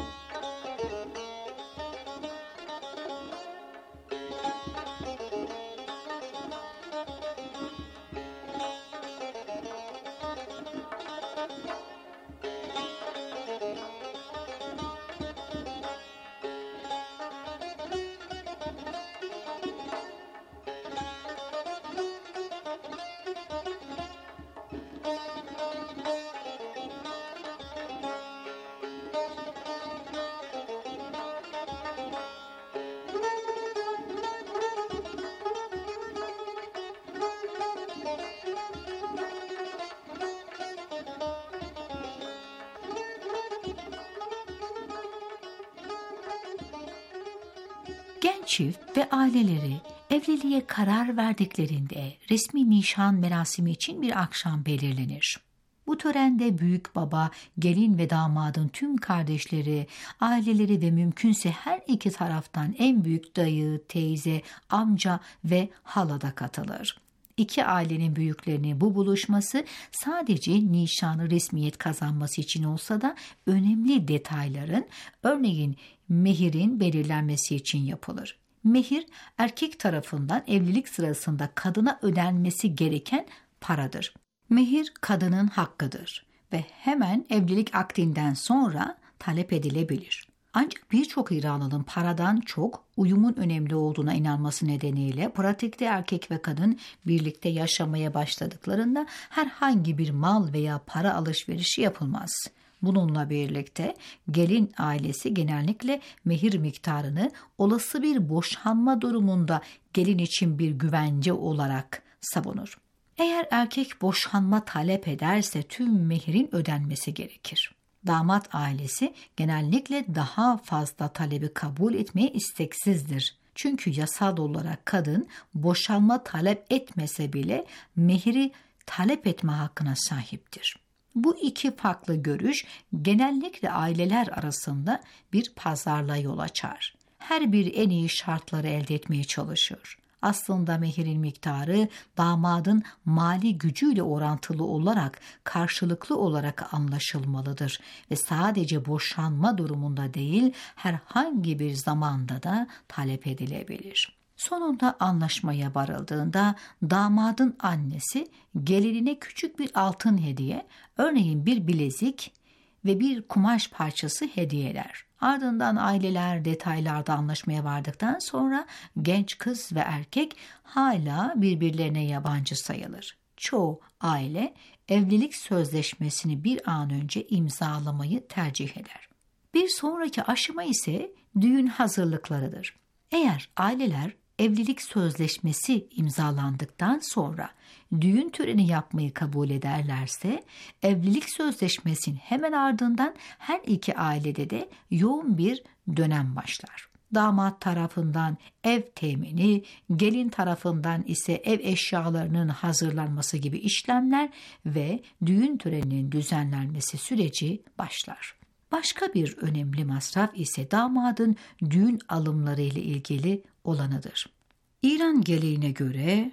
Genç çift ve aileleri evliliğe karar verdiklerinde resmi nişan merasimi için bir akşam belirlenir. Bu törende büyük baba, gelin ve damadın tüm kardeşleri, aileleri ve mümkünse her iki taraftan en büyük dayı, teyze, amca ve hala da katılır. İki ailenin büyüklerinin bu buluşması sadece nişanı resmiyet kazanması için olsa da önemli detayların, örneğin mehirin belirlenmesi için yapılır. Mehir, erkek tarafından evlilik sırasında kadına ödenmesi gereken paradır. Mehir kadının hakkıdır ve hemen evlilik akdinden sonra talep edilebilir. Ancak birçok İranlı'nın paradan çok uyumun önemli olduğuna inanması nedeniyle pratikte erkek ve kadın birlikte yaşamaya başladıklarında herhangi bir mal veya para alışverişi yapılmaz. Bununla birlikte gelin ailesi genellikle mehir miktarını olası bir boşanma durumunda gelin için bir güvence olarak savunur. Eğer erkek boşanma talep ederse tüm mehirin ödenmesi gerekir. Damat ailesi genellikle daha fazla talebi kabul etmeye isteksizdir. Çünkü yasal olarak kadın boşanma talep etmese bile mehri talep etme hakkına sahiptir. Bu iki farklı görüş genellikle aileler arasında bir pazarlığa yol açar. Her bir en iyi şartları elde etmeye çalışır. Aslında mehirin miktarı damadın mali gücüyle orantılı olarak karşılıklı olarak anlaşılmalıdır ve sadece boşanma durumunda değil herhangi bir zamanda da talep edilebilir. Sonunda anlaşmaya varıldığında damadın annesi gelinine küçük bir altın hediye, örneğin bir bilezik ve bir kumaş parçası hediye eder. Ardından aileler detaylarda anlaşmaya vardıktan sonra genç kız ve erkek hala birbirlerine yabancı sayılır. Çoğu aile evlilik sözleşmesini bir an önce imzalamayı tercih eder. Bir sonraki aşama ise düğün hazırlıklarıdır. Eğer aileler evlilik sözleşmesi imzalandıktan sonra düğün töreni yapmayı kabul ederlerse evlilik sözleşmesinin hemen ardından her iki ailede de yoğun bir dönem başlar. Damat tarafından ev temini, gelin tarafından ise ev eşyalarının hazırlanması gibi işlemler ve düğün töreninin düzenlenmesi süreci başlar. Başka bir önemli masraf ise damadın düğün alımları ile ilgili olanıdır. İran geleneğine göre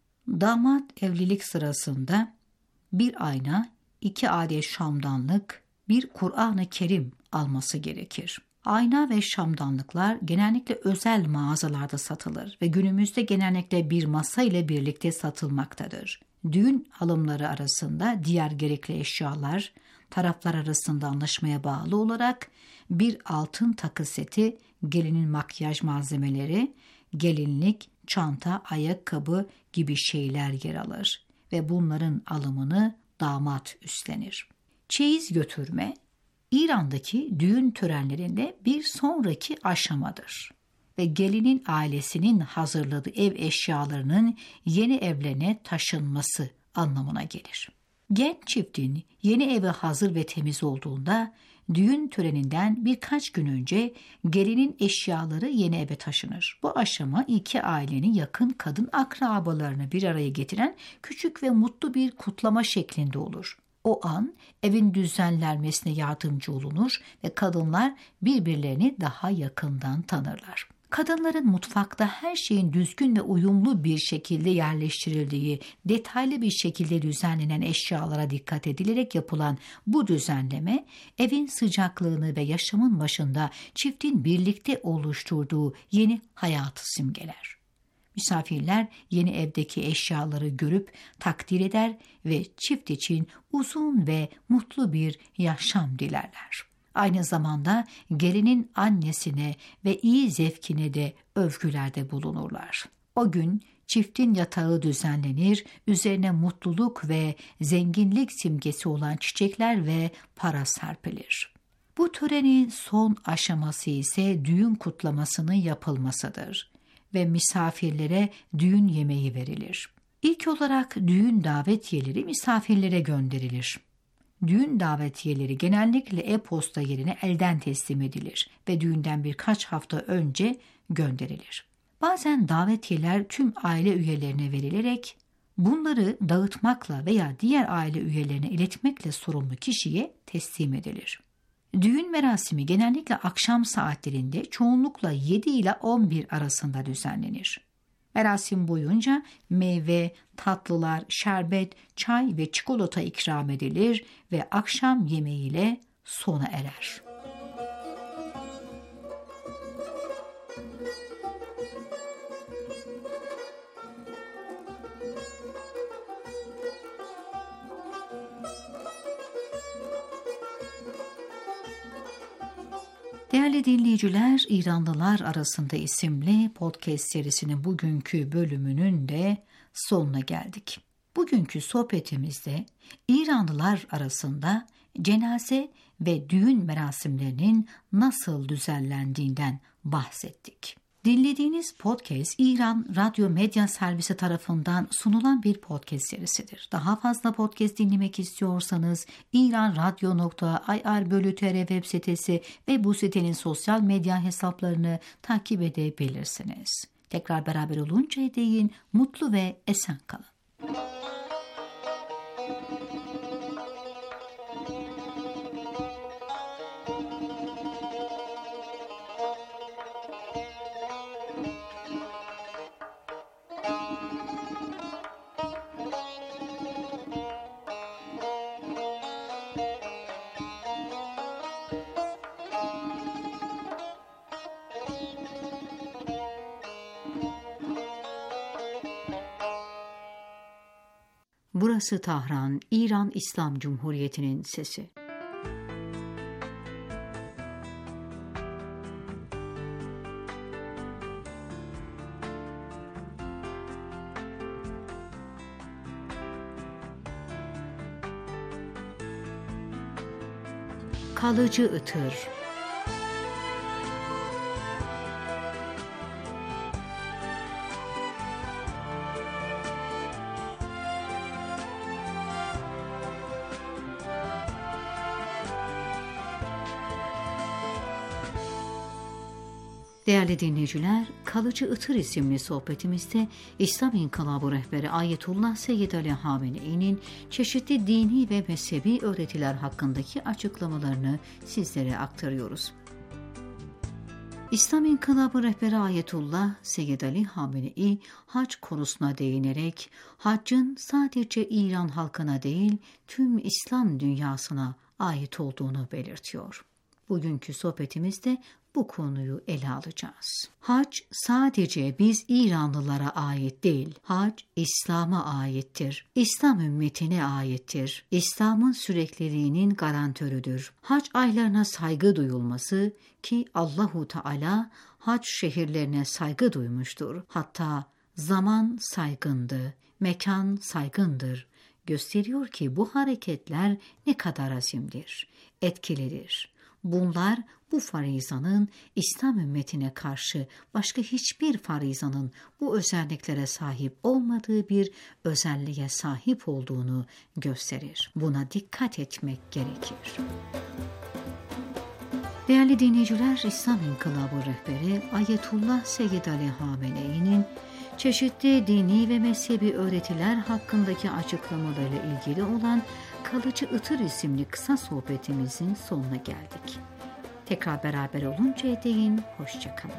damat evlilik sırasında bir ayna, iki adet şamdanlık, bir Kur'an-ı Kerim alması gerekir. Ayna ve şamdanlıklar genellikle özel mağazalarda satılır ve günümüzde genellikle bir masa ile birlikte satılmaktadır. Düğün alımları arasında diğer gerekli eşyalar, taraflar arasında anlaşmaya bağlı olarak bir altın takı seti, gelinin makyaj malzemeleri, gelinlik, çanta, ayakkabı gibi şeyler yer alır ve bunların alımını damat üstlenir. Çeyiz götürme, İran'daki düğün törenlerinde bir sonraki aşamadır ve gelinin ailesinin hazırladığı ev eşyalarının yeni evlerine taşınması anlamına gelir. Genç çiftin yeni evi hazır ve temiz olduğunda düğün töreninden birkaç gün önce gelinin eşyaları yeni eve taşınır. Bu aşama iki ailenin yakın kadın akrabalarını bir araya getiren küçük ve mutlu bir kutlama şeklinde olur. O an evin düzenlenmesine yardımcı olunur ve kadınlar birbirlerini daha yakından tanırlar. Kadınların mutfakta her şeyin düzgün ve uyumlu bir şekilde yerleştirildiği, detaylı bir şekilde düzenlenen eşyalara dikkat edilerek yapılan bu düzenleme, evin sıcaklığını ve yaşamın başında çiftin birlikte oluşturduğu yeni hayatı simgeler. Misafirler yeni evdeki eşyaları görüp takdir eder ve çift için uzun ve mutlu bir yaşam dilerler. Aynı zamanda gelinin annesine ve iyi zevkine de övgülerde bulunurlar. O gün çiftin yatağı düzenlenir, üzerine mutluluk ve zenginlik simgesi olan çiçekler ve para serpilir. Bu törenin son aşaması ise düğün kutlamasının yapılmasıdır ve misafirlere düğün yemeği verilir. İlk olarak düğün davetiyeleri misafirlere gönderilir. Düğün davetiyeleri genellikle e-posta yerine elden teslim edilir ve düğünden birkaç hafta önce gönderilir. Bazen davetiyeler tüm aile üyelerine verilerek bunları dağıtmakla veya diğer aile üyelerine iletmekle sorumlu kişiye teslim edilir. Düğün merasimi genellikle akşam saatlerinde çoğunlukla yedi ile on bir arasında düzenlenir. Merasim boyunca meyve, tatlılar, şerbet, çay ve çikolata ikram edilir ve akşam yemeğiyle sona erer. Değerli dinleyiciler, İranlılar Arasında isimli podcast serisinin bugünkü bölümünün de sonuna geldik. Bugünkü sohbetimizde İranlılar arasında cenaze ve düğün merasimlerinin nasıl düzenlendiğinden bahsettik. Dinlediğiniz podcast İran Radyo Medya Servisi tarafından sunulan bir podcast serisidir. Daha fazla podcast dinlemek istiyorsanız iranradyo nokta i r bölü t r web sitesi ve bu sitenin sosyal medya hesaplarını takip edebilirsiniz. Tekrar beraber oluncaya değin mutlu ve esen kalın. Burası Tahran, İran İslam Cumhuriyeti'nin sesi. Kalıcı ıtır. Değerli dinleyiciler, Kalıcı Itır isimli sohbetimizde İslam İnkılabı rehberi Ayetullah Seyyid Ali Hamenei'nin çeşitli dini ve mezhebi öğretiler hakkındaki açıklamalarını sizlere aktarıyoruz. İslam İnkılabı rehberi Ayetullah Seyyid Ali Hamenei, hac konusuna değinerek, haccın sadece İran halkına değil, tüm İslam dünyasına ait olduğunu belirtiyor. Bugünkü sohbetimizde bu konuyu ele alacağız. Hac sadece biz İranlılara ait değil. Hac İslam'a aittir. İslam ümmetine aittir. İslam'ın sürekliliğinin garantörüdür. Hac aylarına saygı duyulması ki Allahu Teala hac şehirlerine saygı duymuştur. Hatta zaman saygındı, mekan saygındır. Gösteriyor ki bu hareketler ne kadar azimdir, etkilidir. Bunlar bu farizanın İslam ümmetine karşı başka hiçbir farizanın bu özelliklere sahip olmadığı bir özelliğe sahip olduğunu gösterir. Buna dikkat etmek gerekir. Değerli dinleyiciler, İslam İnkılabı rehberi Ayetullah Seyyid Ali Hamenei'nin çeşitli dini ve mezhebi öğretiler hakkındaki açıklamalarıyla ilgili olan Kalıcı Itır isimli kısa sohbetimizin sonuna geldik. Tekrar beraber oluncaya değin, hoşça kalın.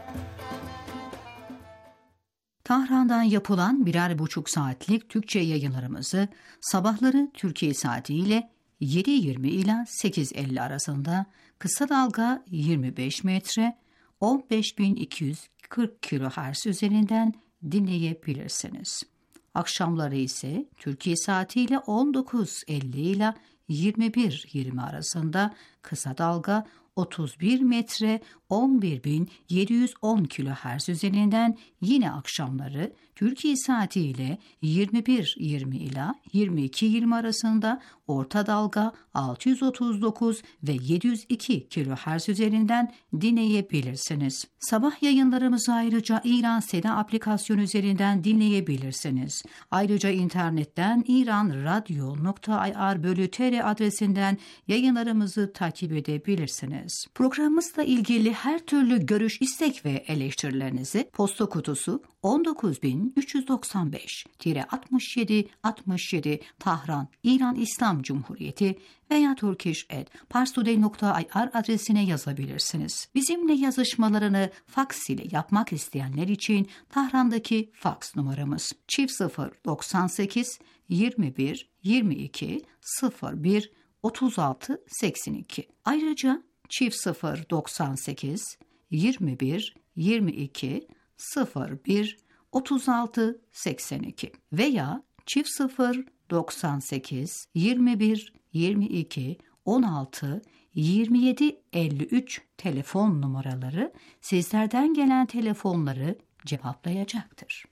Tahran'dan yapılan birer buçuk saatlik Türkçe yayınlarımızı sabahları Türkiye saatiyle yedi yirmi ila sekiz elli arasında kısa dalga yirmi beş metre on beş bin iki yüz kırk kilohertz üzerinden dinleyebilirsiniz. Akşamları ise Türkiye saatiyle on dokuz elli ile yirmi bir yirmi arasında kısa dalga otuz bir metre on bir bin yedi yüz on kilohertz üzerinden yine akşamları Türkiye saatiyle yirmi bir yirmi ila yirmi iki yirmi arasında orta dalga altı yüz otuz dokuz ve yedi yüz iki kilohertz üzerinden dinleyebilirsiniz. Sabah yayınlarımızı ayrıca İran Seda aplikasyonu üzerinden dinleyebilirsiniz. Ayrıca internetten iranradyo nokta ir bölü tr adresinden yayınlarımızı takip edebilirsiniz. Programımızla ilgili her türlü görüş, istek ve eleştirilerinizi posta kutusu on dokuz bin üç yüz doksan beş altmış yedi altmış yedi Tahran, İran İslam Cumhuriyeti veya turkish at parstoday nokta ir adresine yazabilirsiniz. Bizimle yazışmalarını faks ile yapmak isteyenler için Tahran'daki faks numaramız çift sıfır doksan sekiz yirmi bir yirmi iki sıfır bir otuz altı seksen iki. Ayrıca çift sıfır doksan sekiz yirmi bir yirmi iki sıfır bir otuz altı seksen iki veya çift sıfır doksan sekiz yirmi bir yirmi iki on altı yirmi yedi elli üç telefon numaraları sizlerden gelen telefonları cevaplayacaktır.